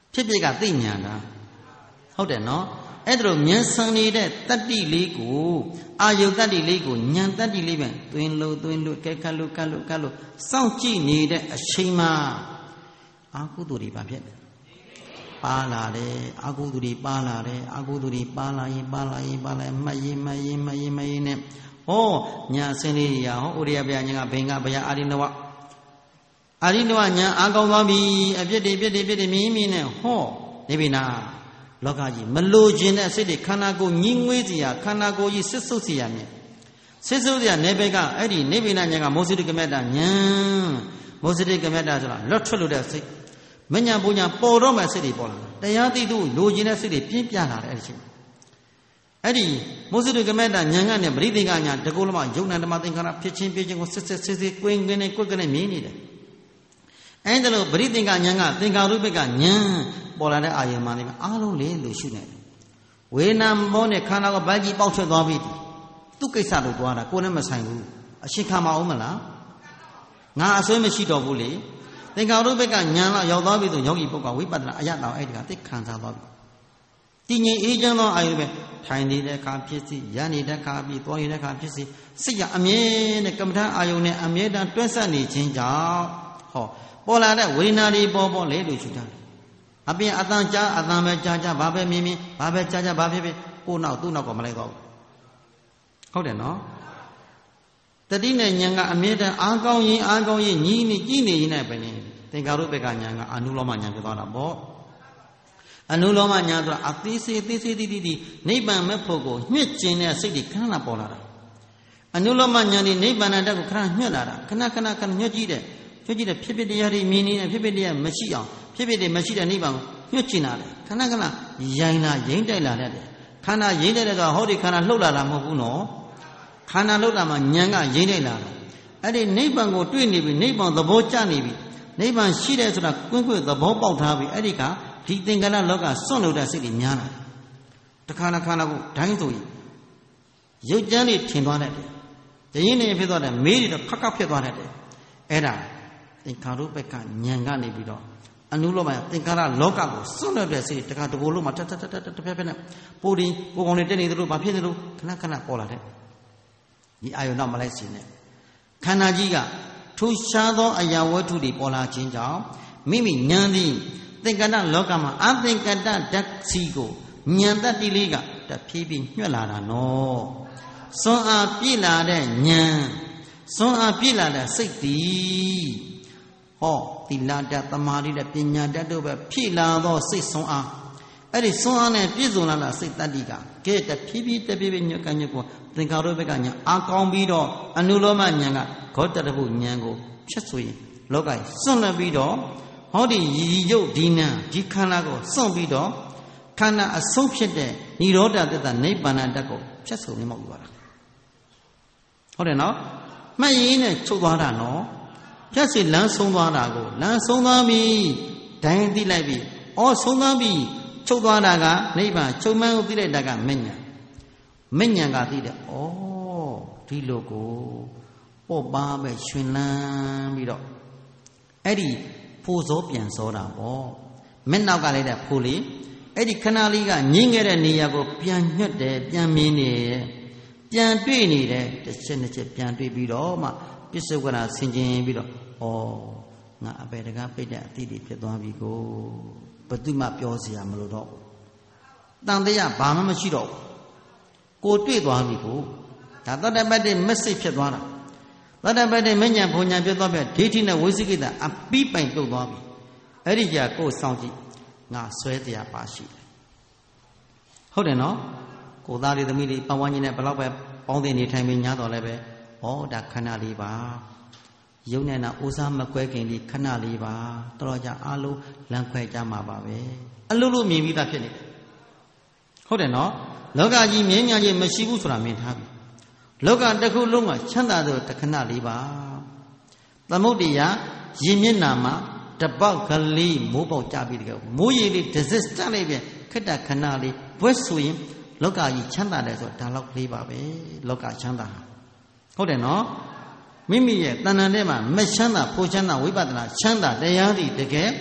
ဖြစ်ဖြစ်ကသိညာတာဟုတ်တယ်နော်အဲ့ဒါလိုဉာဏ်ဆံနေတဲ့တတ္တိလေးကိုအာယုတ္တိလေးကိုဉာဏ်တတ္တိလေးပဲသွင်းလို့သွင်းလို့ကဲကတ်လို့ကတ်လို့ကတ်လို့စောင့်ကြည့်နေတဲ့အချိန်မှာအာဟုသူတွေပါဖြစ်တယ်ပါလာတယ်အာဟုသူတွေပါလာတယ်အာဟုသူတွေပါလာရင်ပါလာရင်ပါလာရင်မှတ်ရင်မှတ်ရင်မှတ်ရင်မှတ်ရင်နဲ့ဟောညာစင်းလေးရာဟောဥရိယဗျာညာကဘင်္ဂဗျာအာရိနဝအာရိနဝညာအာကောင်းသွားပြီအပြစ်တွေပြစ်တွေပြစ်တွေမြင်းမြင်းနဲ့ဟောနေပြီနာလောကကြီးမလိုချင်တဲ့စိတ်တွေခန္ဓာကိုယ်ညှင်းငွေးစီရာခန္ဓာကိုယ်ကြီးစစ်ဆုပ်စီရာမြင်စစ်ဆုပ်စီရာနေဘက်ကအဲ့ဒီနေဗိနာညာကမောစိတကမေတ္တာညာမောစိတကမေတ္တာဆိုတာလွတ်ထွက်လို့တဲ့စိတ်မညာပူညာပေါ်တော့မဲ့စိတ်တွေပေါ်လာတရားသိသူလိုချင်တဲ့စိတ်တွေပြင်းပြလာတယ်အဲ့ဒီချိန်အဲ့ဒီမောစိတကမေတ္တာညာကနဲ့ပရိသေကညာတကူလုံးမယုံနာဓမ္မသင်္ခါရဖြစ်ချင်းပြချင်းကိုစစ်စစ်စစ်စစ်ကွင်းကွင်းနဲ့ကွက်ကွက်နဲ့မြင်နေတယ်အဲ့ဒါလို့ပရိသင်္ကညာကသင်္ခါရုပ္ပကညာပေါ်လာတဲ့အာယုံမှလည်းအားလုံးလေးလို့ရှုနေတယ်ဝေနာမောနဲ့ခန္ဓာကဗတ်ကြီးပေါက်ထွက်သွားပြီသူ့ကိစ္စလို့သွားတာကိုယ်နဲ့မဆိုင်ဘူးအရှိခံမအောင်မလားငါအစွဲမရှိတော့ဘူးလေသင်္ခါရုပ္ပကညာလောက်ရောက်သွားပြီဆိုယောဂီပုဂ္ဂိုလ်ဝိပဿနာအရတောင်အဲ့ဒီကသိခံစားသွားပြီတည်ငြိမ်အေးချမ်းသောအာယုံပဲထိုင်နေတဲ့အခါဖြစ်စီရနေတဲ့အခါပြီးသွားရတဲ့အခါဖြစ်စီစိတ်ကအမြဲနဲ့ကမ္မထာအာယုံနဲ့အမြဲတမ်းတွဲဆက်နေခြင်းကြောင့်ဟောပေါ်လာတဲ့ဝေဒနာတွေပေါ်ပေါ်လေလို့ရှုထားတယ်အပြင်အတန်ကြားအတန်ပဲကြားကြားဘာပဲမြင်မြင်ဘာပဲကြားကြားဘာဖြစ်ဖြစ်ကိုနောက်သူ့နောက်ကမလိုက်တော့ဘူးဟုတ်တယ်နော်တတိနဲ့ဉာဏ်ကအမြဲတမ်းအားကောင်းရင်အားကောင်းရင်ညီးနေကြည်နေရင်လည်းပဲနေသင်္ကာရုပ္ပကဉာဏ်ကအနုလောမဉာဏ်ဖြစ်သွားတာပေါ့အနုလောမဉာဏ်ဆိုတာအသေးစိတ်သေးစိတ်တိတိတိနိဗ္ဗာန်မဲ့ဖို့ကိုညှစ်ကျင်တဲ့စိတ်တွေခဏခဏပေါ်လာတာအနုလောမဉာဏ်ဒီနိဗ္ဗာန်တက်ကိုခဏညှက်လာတာခဏခဏခဏညှက်ကြည့်တဲ့ညှက်ကြည့်တဲ့ဖြစ်ဖြစ်တရားတွေမြင်နေတဲ့ဖြစ်ဖြစ်တရားမရှိအောင်ဖြစ်ဖြစ်တွေမရှိတဲ့နိဗ္ဗာန်ကိုညှက်ကျင်လာတယ်ခဏခဏရိုင်းလာရိမ့်တိုက်လာတဲ့ခန္ဓာရိမ့်တိုက်တဲ့ဆိုဟောဒီခန္ဓာလှုပ်လာတာမဟုတ်ဘူးနော်ခန္ဓာလှုပ်တာမှဉာဏ်ကရိမ့်တိုက်လာတယ်အဲ့ဒီနိဗ္ဗာန်ကိုတွေ့နေပြီနိဗ္ဗာန်သဘောကျနေပြီနိဗ္ဗာန်ရှိတယ်ဆိုတာကွင်းကွင်းသဘောပေါက်ထားပြီအဲ့ဒီကဒီသင်္ကန်းလောကစွန့်လို့တဲ့စိတ်တွေများလာတယ်တခါတစ်ခါတော့ဒိုင်းဆိုရင်ရုပ်ကြမ်းတွေထင်သွားတတ်တယ်တရင်နေဖြစ်သွားတယ်မေးတွေတော့ခက်ခက်ဖြစ်သွားတတ်တယ်အဲ့ဒါသင်္ခါရုပ္ပကဉာဏ်ကနေပြီးတော့အနုလောမသင်္ခါရလောကကိုစွန့်လို့တဲ့စိတ်တခါတကူလုံးမှာတတတတတဖက်ဖက်နဲ့ပိုဒီကိုကောင်တွေတက်နေသလိုဘာဖြစ်နေလို့ခဏခဏပေါ်လာတဲ့ဒီအာယုံတော့မလိုက်စီနဲ့ခန္ဓာကြီးကထူရှားသောအရာဝတ္ထုတွေပေါ်လာခြင်းကြောင့်မိမိဉာဏ်သည်သင်္ကတလောကမှာအသင်္ကတဓာတ်စီကိုဉာဏ်တတ္တိလေးကတဖြည်းဖြည်းညှွက်လာတာနော်စွမ်းအားပြည့်လာတဲ့ဉာဏ်စွမ်းအားပြည့်လာတဲ့စိတ်တည်ဟောသီလဓာတ်သမာဓိဓာတ်ပညာဓာတ်တို့ပဲဖြည့်လာသောစိတ်စွမ်းအားအဲ့ဒီစွမ်းအားနဲ့ပြည့်စုံလာတဲ့စိတ်တတ္တိကကဲတဖြည်းဖြည်းတဖြည်းဖြည်းညှွက်ကညှွက်ကိုသင်္ခါရုပ္ပကဉာဏ်အာကောင်းပြီးတော့အနုလောမဉာဏ်ကဂေါတတပုဉာဏ်ကိုဖြတ်ဆိုရင်လောကကြီးစွန့်လွတ်ပြီးတော့ဟောဒီရည်ရုပ်ဒီနံဒီခန္ဓာကိုစွန့်ပြီးတော့ခန္ဓာအဆုံးဖြစ်တဲ့និရောဓတတ္တနိဗ္ဗာန်တတ်ကိုဖြတ်ဆိုနေမှောက်သွားတာဟုတ်တယ်နော်မှတ်ရင်းနဲ့ချုပ်သွားတာနော်ဖြတ်စီလမ်းဆုံးသွားတာကိုလမ်းဆုံးသွားပြီဒိုင်းသိလိုက်ပြီအော်ဆုံးသွားပြီချုပ်သွားတာကနိဗ္ဗာန်ချုပ်မှန်းကိုသိလိုက်တာကမဉ္ဇဉ်မဉ္ဇဉ်ကသိတယ်ဩဒီလိုကိုပေါ့ပါပဲရှင်လန်းပြီးတော့အဲ့ဒီဖိုးစောပြန်စောတာပေါ့မင်းနောက်ကလည်းတဲ့ဖိုးလေးအဲ့ဒီခဏလေးကငင်းခဲ့တဲ့နေရာကိုပြန်ညှက်တယ်ပြန်မင်းနေပြန်တွေ့နေတယ်တစ်ချက်တစ်ချက်ပြန်တွေ့ပြီးတော့မှပစ္စုပ္ပန်ဆင်ခြင်ပြီးတော့ဩငါအပေတကားပိတ်တဲ့အတိတွေဖြစ်သွားပြီကိုဘယ်သူမှပြောစရာမလိုတော့တန်တရားဘာမှမရှိတော့ကိုတွေ့သွားပြီကိုဒါသတ္တပတ္တိမက်ဆေ့ဖြစ်သွားတာသတ္တပတ္တိမဉ္ဇဉ်ဘုံညာဖြစ်သွားပြီဒိဋ္ဌိနဲ့ဝိသိကိတ္တအပိပိုင်တုတ်သွားပြီအဲ့ဒီကြာကိုယ်ဆောင်ကြည့်ငါဆွဲတရားပါရှိတယ်ဟုတ်တယ်နော်ကိုသားလေးသမီးလေးပတ်ဝန်းကျင်နဲ့ဘယ်တော့ပဲပေါင်းတင်နေထိုင်ပြီးညားတော်လည်းပဲဩဒါခဏလေးပါယုံနဲ့နာအိုးစားမကွဲခင်ဒီခဏလေးပါတော်ကြအားလုံးလမ်းခွဲကြမှာပါပဲအလိုလိုမြင်ပြီးသားဖြစ်နေတယ်ဟုတ်တယ်နော်လောကကြီးမြင်ညာကြီးမရှိဘူးဆိုတာမြင်ထားပြီလောကတစ်ခုလုံးကချမ်းသာသောတခဏလေးပါသမုဒ္ဒရာရင်မျက်နာမှာတပေါက်ကလေးမိုးပေါက်ကြပြီးတကယ်မိုးရေလေးဒဇစ်တလိုက်ပြန်ခက်တာခဏလေးဘွဲ့ဆိုရင်လောကကြီးချမ်းသာတယ်ဆိုဒါတော့လေးပါပဲလောကချမ်းသာဟုတ်တယ်နော်မိမိရဲ့တဏ္ဍာထဲမှာမချမ်းသာဖို့ချမ်းသာဝိပဿနာချမ်းသာတရားတွေတကယ်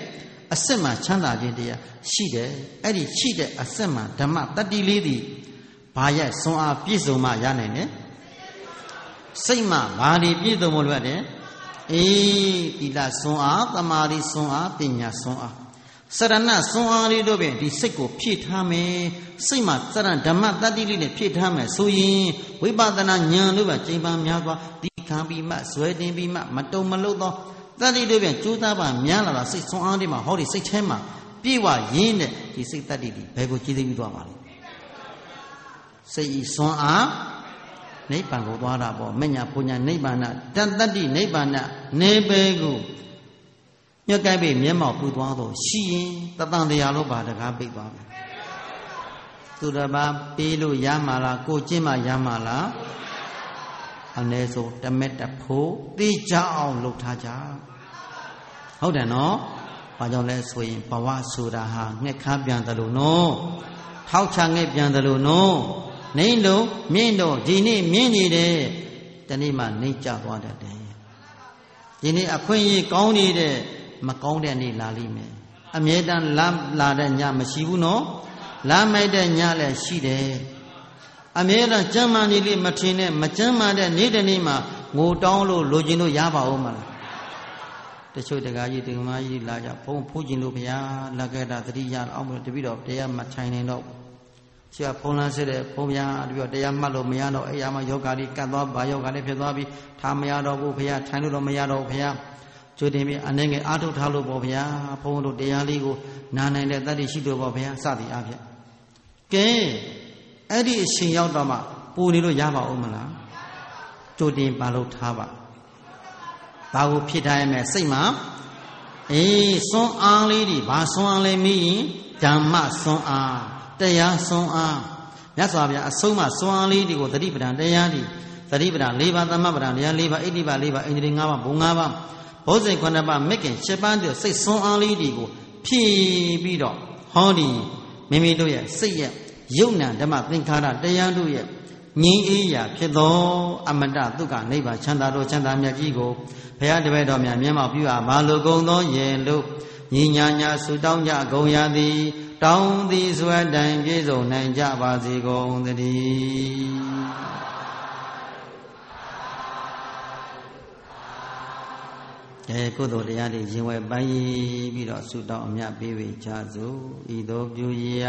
အစစ်မှချမ်းသာခြင်းတရားရှိတယ်အဲ့ဒီရှိတဲ့အစစ်မှဓမ္မတတ္တိလေးသည်ဘာရဲ့စွမ်းအားပြည့်စုံမှရနိုင်တယ်စိတ်မှဘာတွေပြည့်စုံဖို့လိုအပ်တယ်အေးသီလစွမ်းအားသမာဓိစွမ်းအားပညာစွမ်းအားစရဏစွမ်းအားလေးတို့ဖြင့်ဒီစိတ်ကိုဖြည့်ထားမယ်စိတ်မှာစရဏဓမ္မတတ္တိလေးနဲ့ဖြည့်ထားမယ်ဆိုရင်ဝိပဿနာဉာဏ်တို့ပဲချိန်ပန်းများသွားဒီခံပြီးမှဇွဲတင်ပြီးမှမတုံမလုသောတတ္တိတို့ဖြင့်ကြိုးစားပါများလာတာစိတ်စွမ်းအားတွေမှာဟောဒီစိတ်ထဲမှာပြေဝရင်းတဲ့ဒီစိတ်တတ္တိတွေဘယ်ကိုကြည်သိပြီးသွားပါလဲစိတ်ဤစွမ်းအားနိဗ္ဗာန်ကိုသွားတာပေါ့မညာပူညာနိဗ္ဗာန်တတ္တိနိဗ္ဗာန်နေပေကိုမြတ်ကိုက်ပိမျက်မှောက်ပူသွားတော့ရှိရင်တတန်တရားလို့ပါတကားပိတ်သွားမယ်သူတစ်ပါးပေးလို့ရမှာလားကိုကျင့်မှရမှာလားအနည်းဆုံးတမက်တဖို့သိကြအောင်လုပ်ထားကြဟုတ်တယ်နော်ဘာကြောင့်လဲဆိုရင်ဘဝဆိုတာဟာငှက်ခါပြန်တယ်လို့နော်ထောက်ချငှက်ပြန်တယ်လို့နော်နေလို့မြင့်တော့ဒီနေ့မြင့်နေတယ်တနေ့မှနှိမ့်ကျသွားတတ်တယ်ဒီနေ့အခွင့်အရေးကောင်းနေတဲ့မကောင်းတဲ့နေ့လာလိမ့်မယ်အမြဲတမ်းလာလာတဲ့ညမရှိဘူးနော်လာမိုက်တဲ့ညလည်းရှိတယ်အမြဲတမ်းကြမ်းမာနေလိမထင်နဲ့မကြမ်းမာတဲ့နေ့တစ်နေ့မှာငိုတောင်းလို့လိုချင်လို့ရပါဦးမလားတချို့တကားကြီးတကမားကြီးလာကြဘုံဖိုးကျင်လို့ဘုရားလက်ခဲ့တာသတိရအောင်မလို့တပိတော့တရားမထိုင်နိုင်တော့ဆရာဖုံးလန်းစစ်တဲ့ဘုံဘုရားတပိတော့တရားမှတ်လို့မရတော့အဲ့ရမှာယောဂါလေးကတ်သွားဘာယောဂါလေးဖြစ်သွားပြီးထားမရတော့ဘူးဘုရားထိုင်လို့တော့မရတော့ဘူးဘုရားကျွေးတင်ပြီးအနေငယ်အားထုတ်ထားလို့ပေါ့ဗျာဘုန်းတို့တရားလေးကိုနာနိုင်တဲ့တတ္တိရှိလို့ပေါ့ဗျာစသည်အားဖြင့်ကဲအဲ့ဒီအချိန်ရောက်တော့မှပူနေလို့ရပါဦးမလားကျွေးတင်ပါလို့ထားပါဘာကိုဖြစ်ထားရမယ်စိတ်မှာအေးစွမ်းအားလေးတွေဘာစွမ်းအားလဲမိရင်ဓမ္မစွမ်းအားတရားစွမ်းအားမြတ်စွာဘုရားအဆုံးမစွမ်းအားလေးတွေကိုသတိပဋ္ဌာန်တရားတွေသတိပဋ္ဌာန်၄ပါးသမပဋ္ဌာန်တရား၄ပါးဣတိပါ၄ပါးဣန္ဒြေ၅ပါးဘုံ၅ပါးဘုဇင်ခုနှစ်ပါးမက်ကင်ရှစ်ပါးတို့စိတ်စွမ်းအားလေးတွေကိုဖြည့်ပြီးတော့ဟောဒီမိမိတို့ရဲ့စိတ်ရဲ့ယုံ nant ဓမ္မသင်္ခါရတရားတို့ရဲ့ငြိမ်းအေးရာဖြစ်သောအမတဒုက္ခနိဗ္ဗာန်ချမ်းသာတို့ချမ်းသာမြတ်ကြီးကိုဘုရားတပည့်တော်များမျက်မှောက်ပြုအပ်ပါလိုကုန်သောယင်လို့ညီညာညာဆုတောင်းကြကုန်ရသည်တောင်းသည်စွဲတိုင်ပြည့်စုံနိုင်ကြပါစေကုန်သတည်းအဲကုသိုလ်တရားတွေရင်ဝယ်ပိုင်းပြီးတော့ဆုတောင်းအမြတ်ပေးဝေကြစို့ဤသို့ပြုရ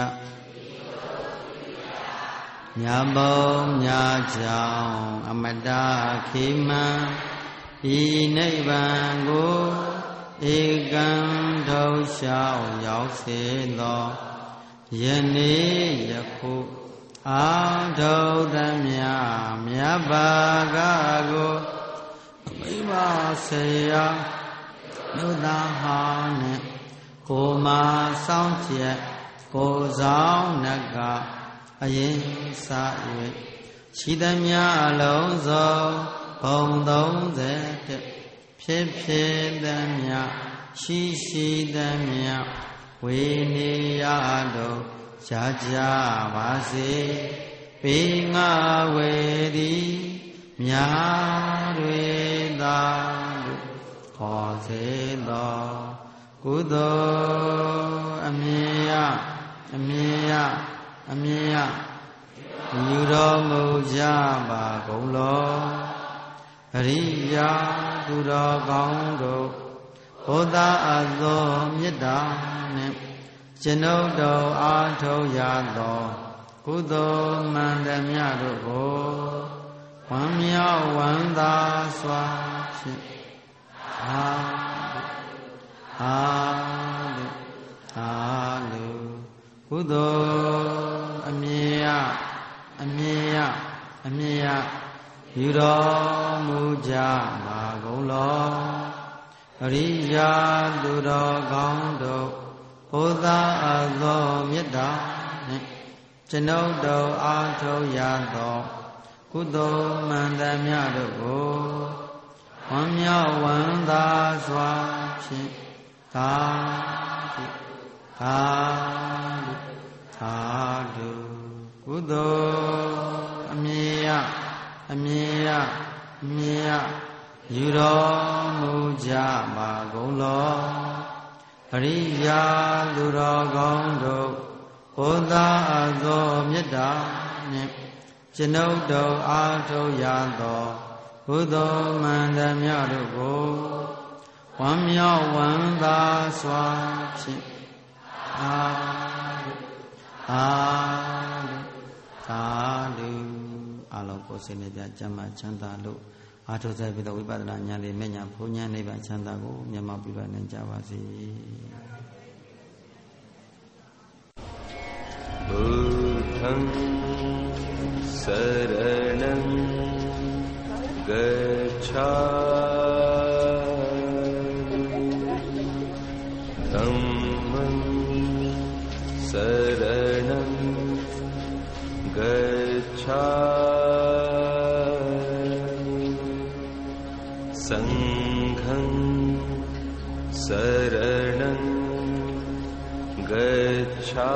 ညာဘုံညာကြောင့်အမတခေမံဤနိဗ္ဗာန်ကိုဧကံထောက်လျှောက်ရောက်စေသောယနေ့ယခုအာထုသမြမြတ်ဘာကကိုမိဘဆေယနုသာဟာနှင့်ကိုမာဆောင်ချက်ကိုဆောင်နကအရင်စ၍ရှိသမျှလုံးစုံဘုံသုံးဆယ်ဖြစ်ဖြစ်သမျှရှိရှိသမျှဝေနေရတို့ရကြပါစေပေငါဝေသည်မြာတွေသာလို့ခေါ်စေသောကုသိုလ်အမြင်ရအမြင်ရအမြင်ရယူတော်မူကြပါကုန်လောအရိယာသူတော်ကောင်းတို့ဘုရားအသောမေတ္တာနှင့်ကျွန်ုပ်တို့အားထုတ်ရသောကုသိုလ်မှန်သမျှတို့ကိုဝမ်းမြောက်ဝမ်းသာစွာဖြင့်အာအာအာလုကုသိုလ်အမြင်ရအမြင်ရအမြင်ရယူတော်မူကြပါကုန်လောအရိယာသူတော်ကောင်းတို့ဘုရားအသောမေတ္တာနှင့်ကျွန်ုပ်တို့အားထုတ်ရသောကုသိုလ်မှန်သမျှတို့ကိုဝမ်းမြောက်ဝမ်းသာစွာဖြင့်သာဓုသာဓုသာဓုကုသိုလ်အမြင်ရအမြင်ရအမြင်ရယူတော်မူကြပါကုန်လောအအရိယာလူတော်ကောင်းတို့ဘုရားအသောမေတ္တာနှင့်ကျွန်ုပ်တို့အားထုတ်ရသောဘုသောမန္တမြတ်တို့ကိုဝမ်းမြောက်ဝမ်းသာစွာဖြင့်အာအာသာလူအလုံးကိုစိတ်နဲ့ကြကျမ်းမှချမ်းသာလို့အာထုဆိုင်ပြီးတော့ဝိပဿနာဉာဏ်လေးမဲ့ညာဘုံဉာဏ်နိဗ္ဗာန်ချမ်းသာကိုမျက်မှောက်ပြုပါနိုင်ကြပါစေဘုထံစရဏံဂច្ឆာသမ္မံစရဏံဂច្ឆာသံဃံစရဏံဂច្ឆာ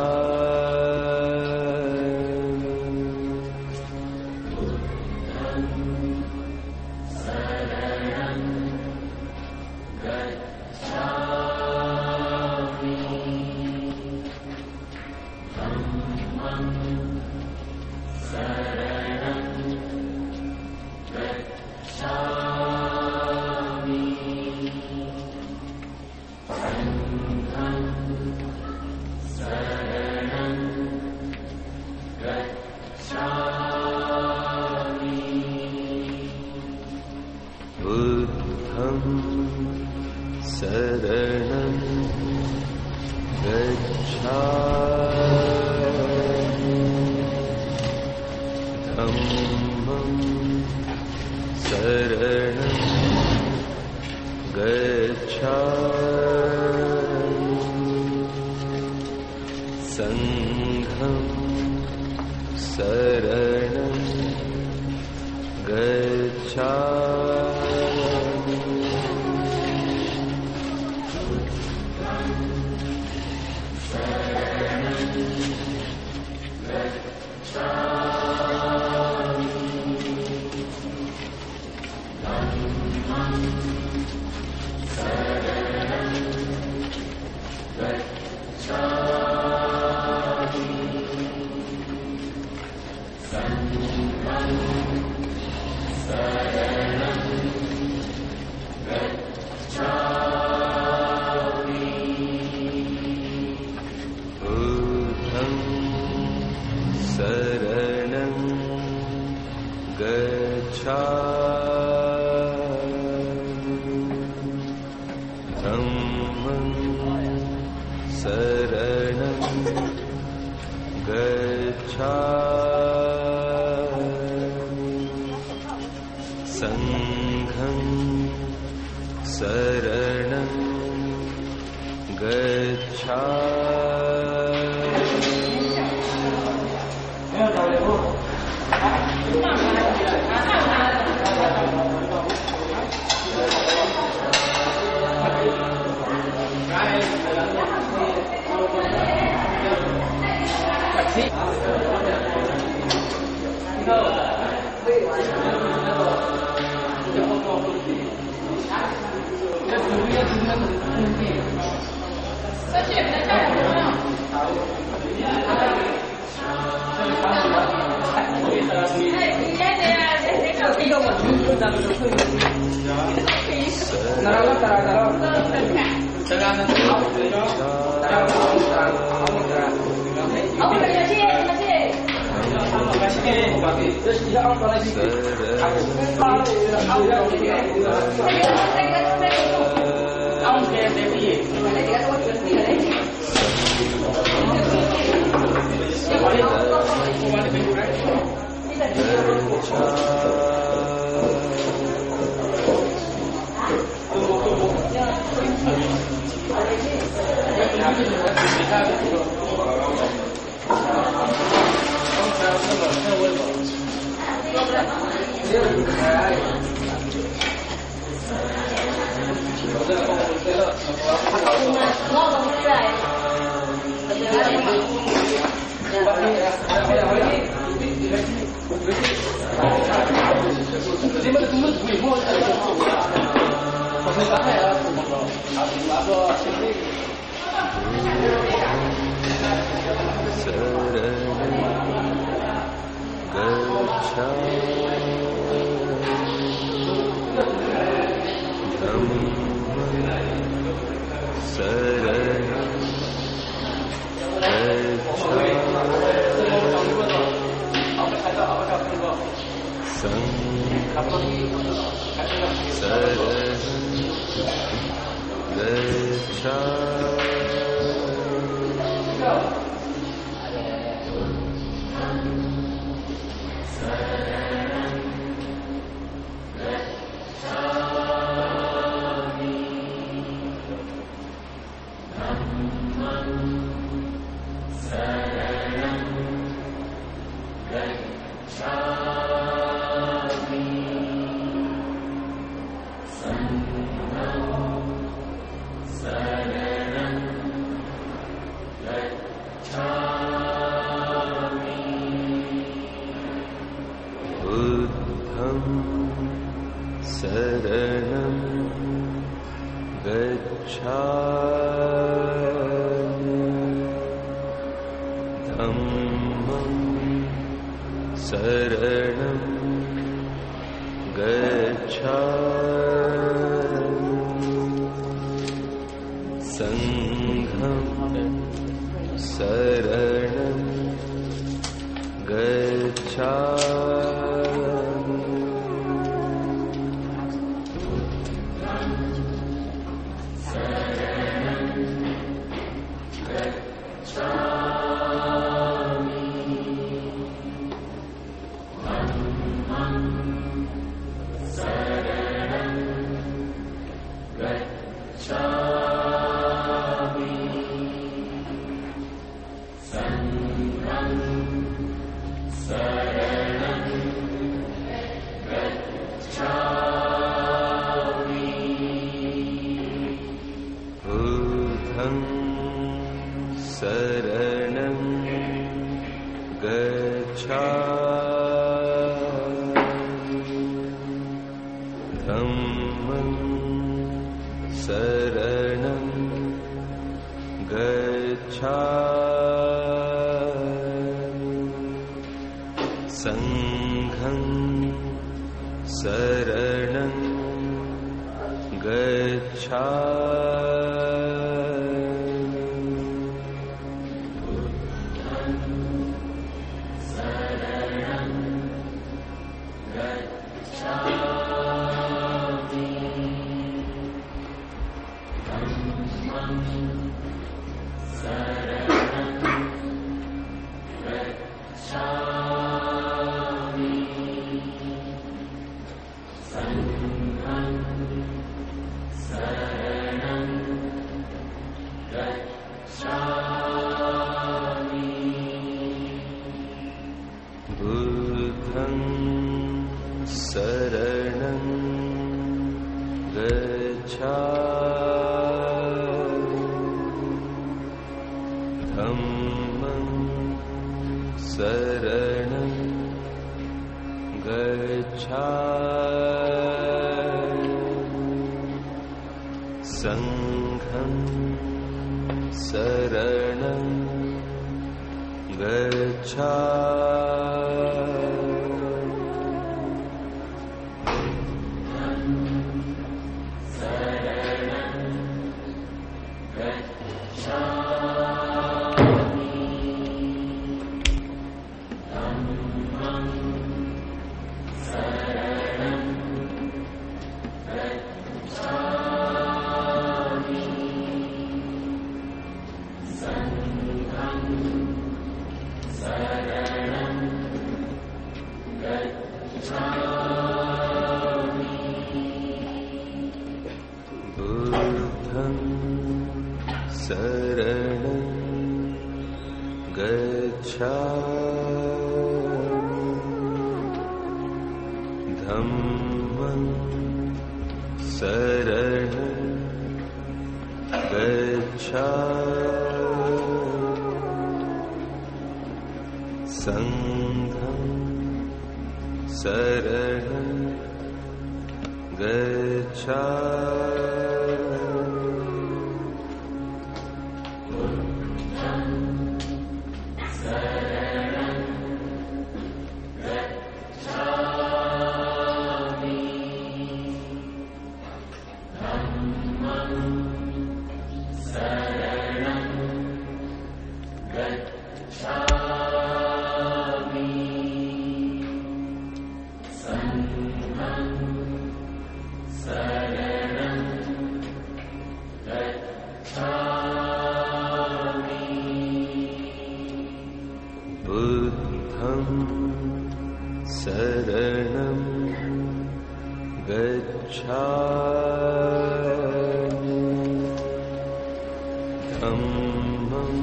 Dhammam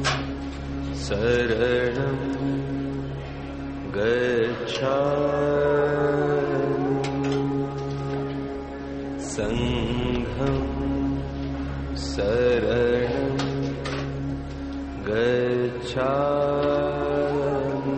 saranam gacchami Sangham saranam gacchami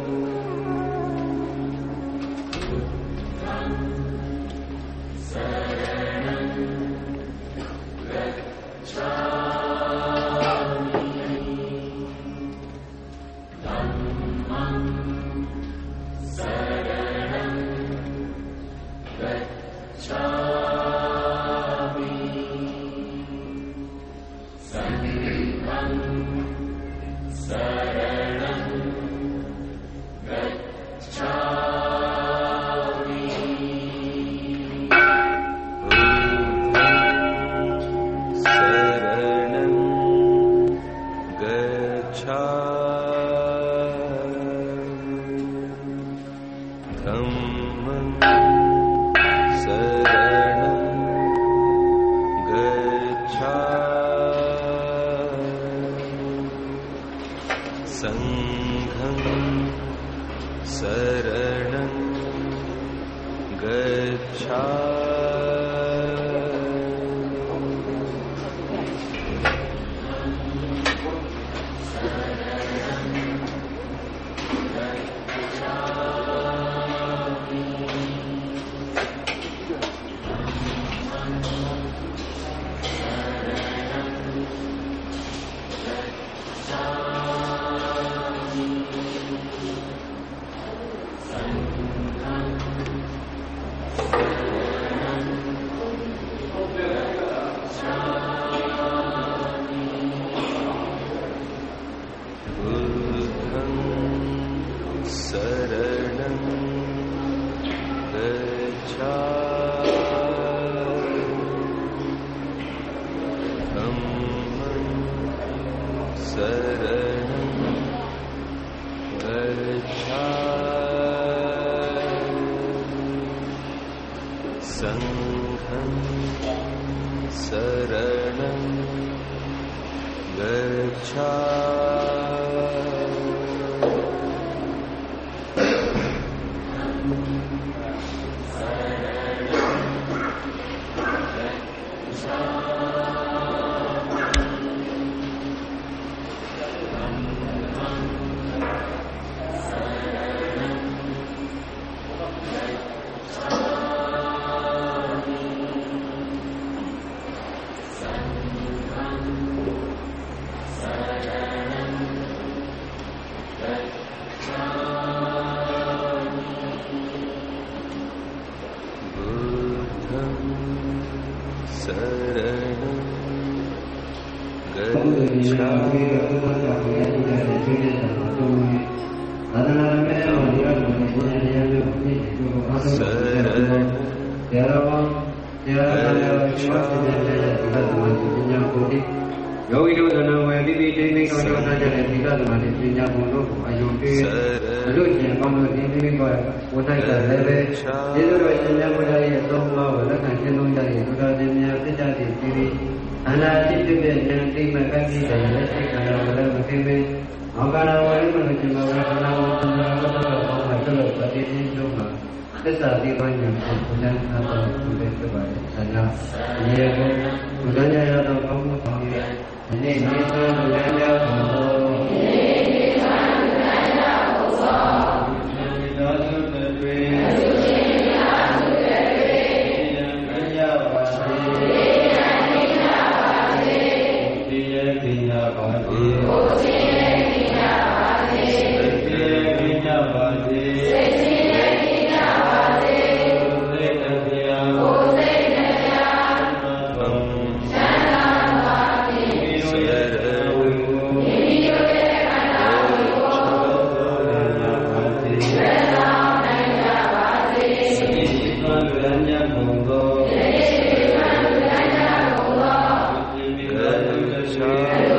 Shah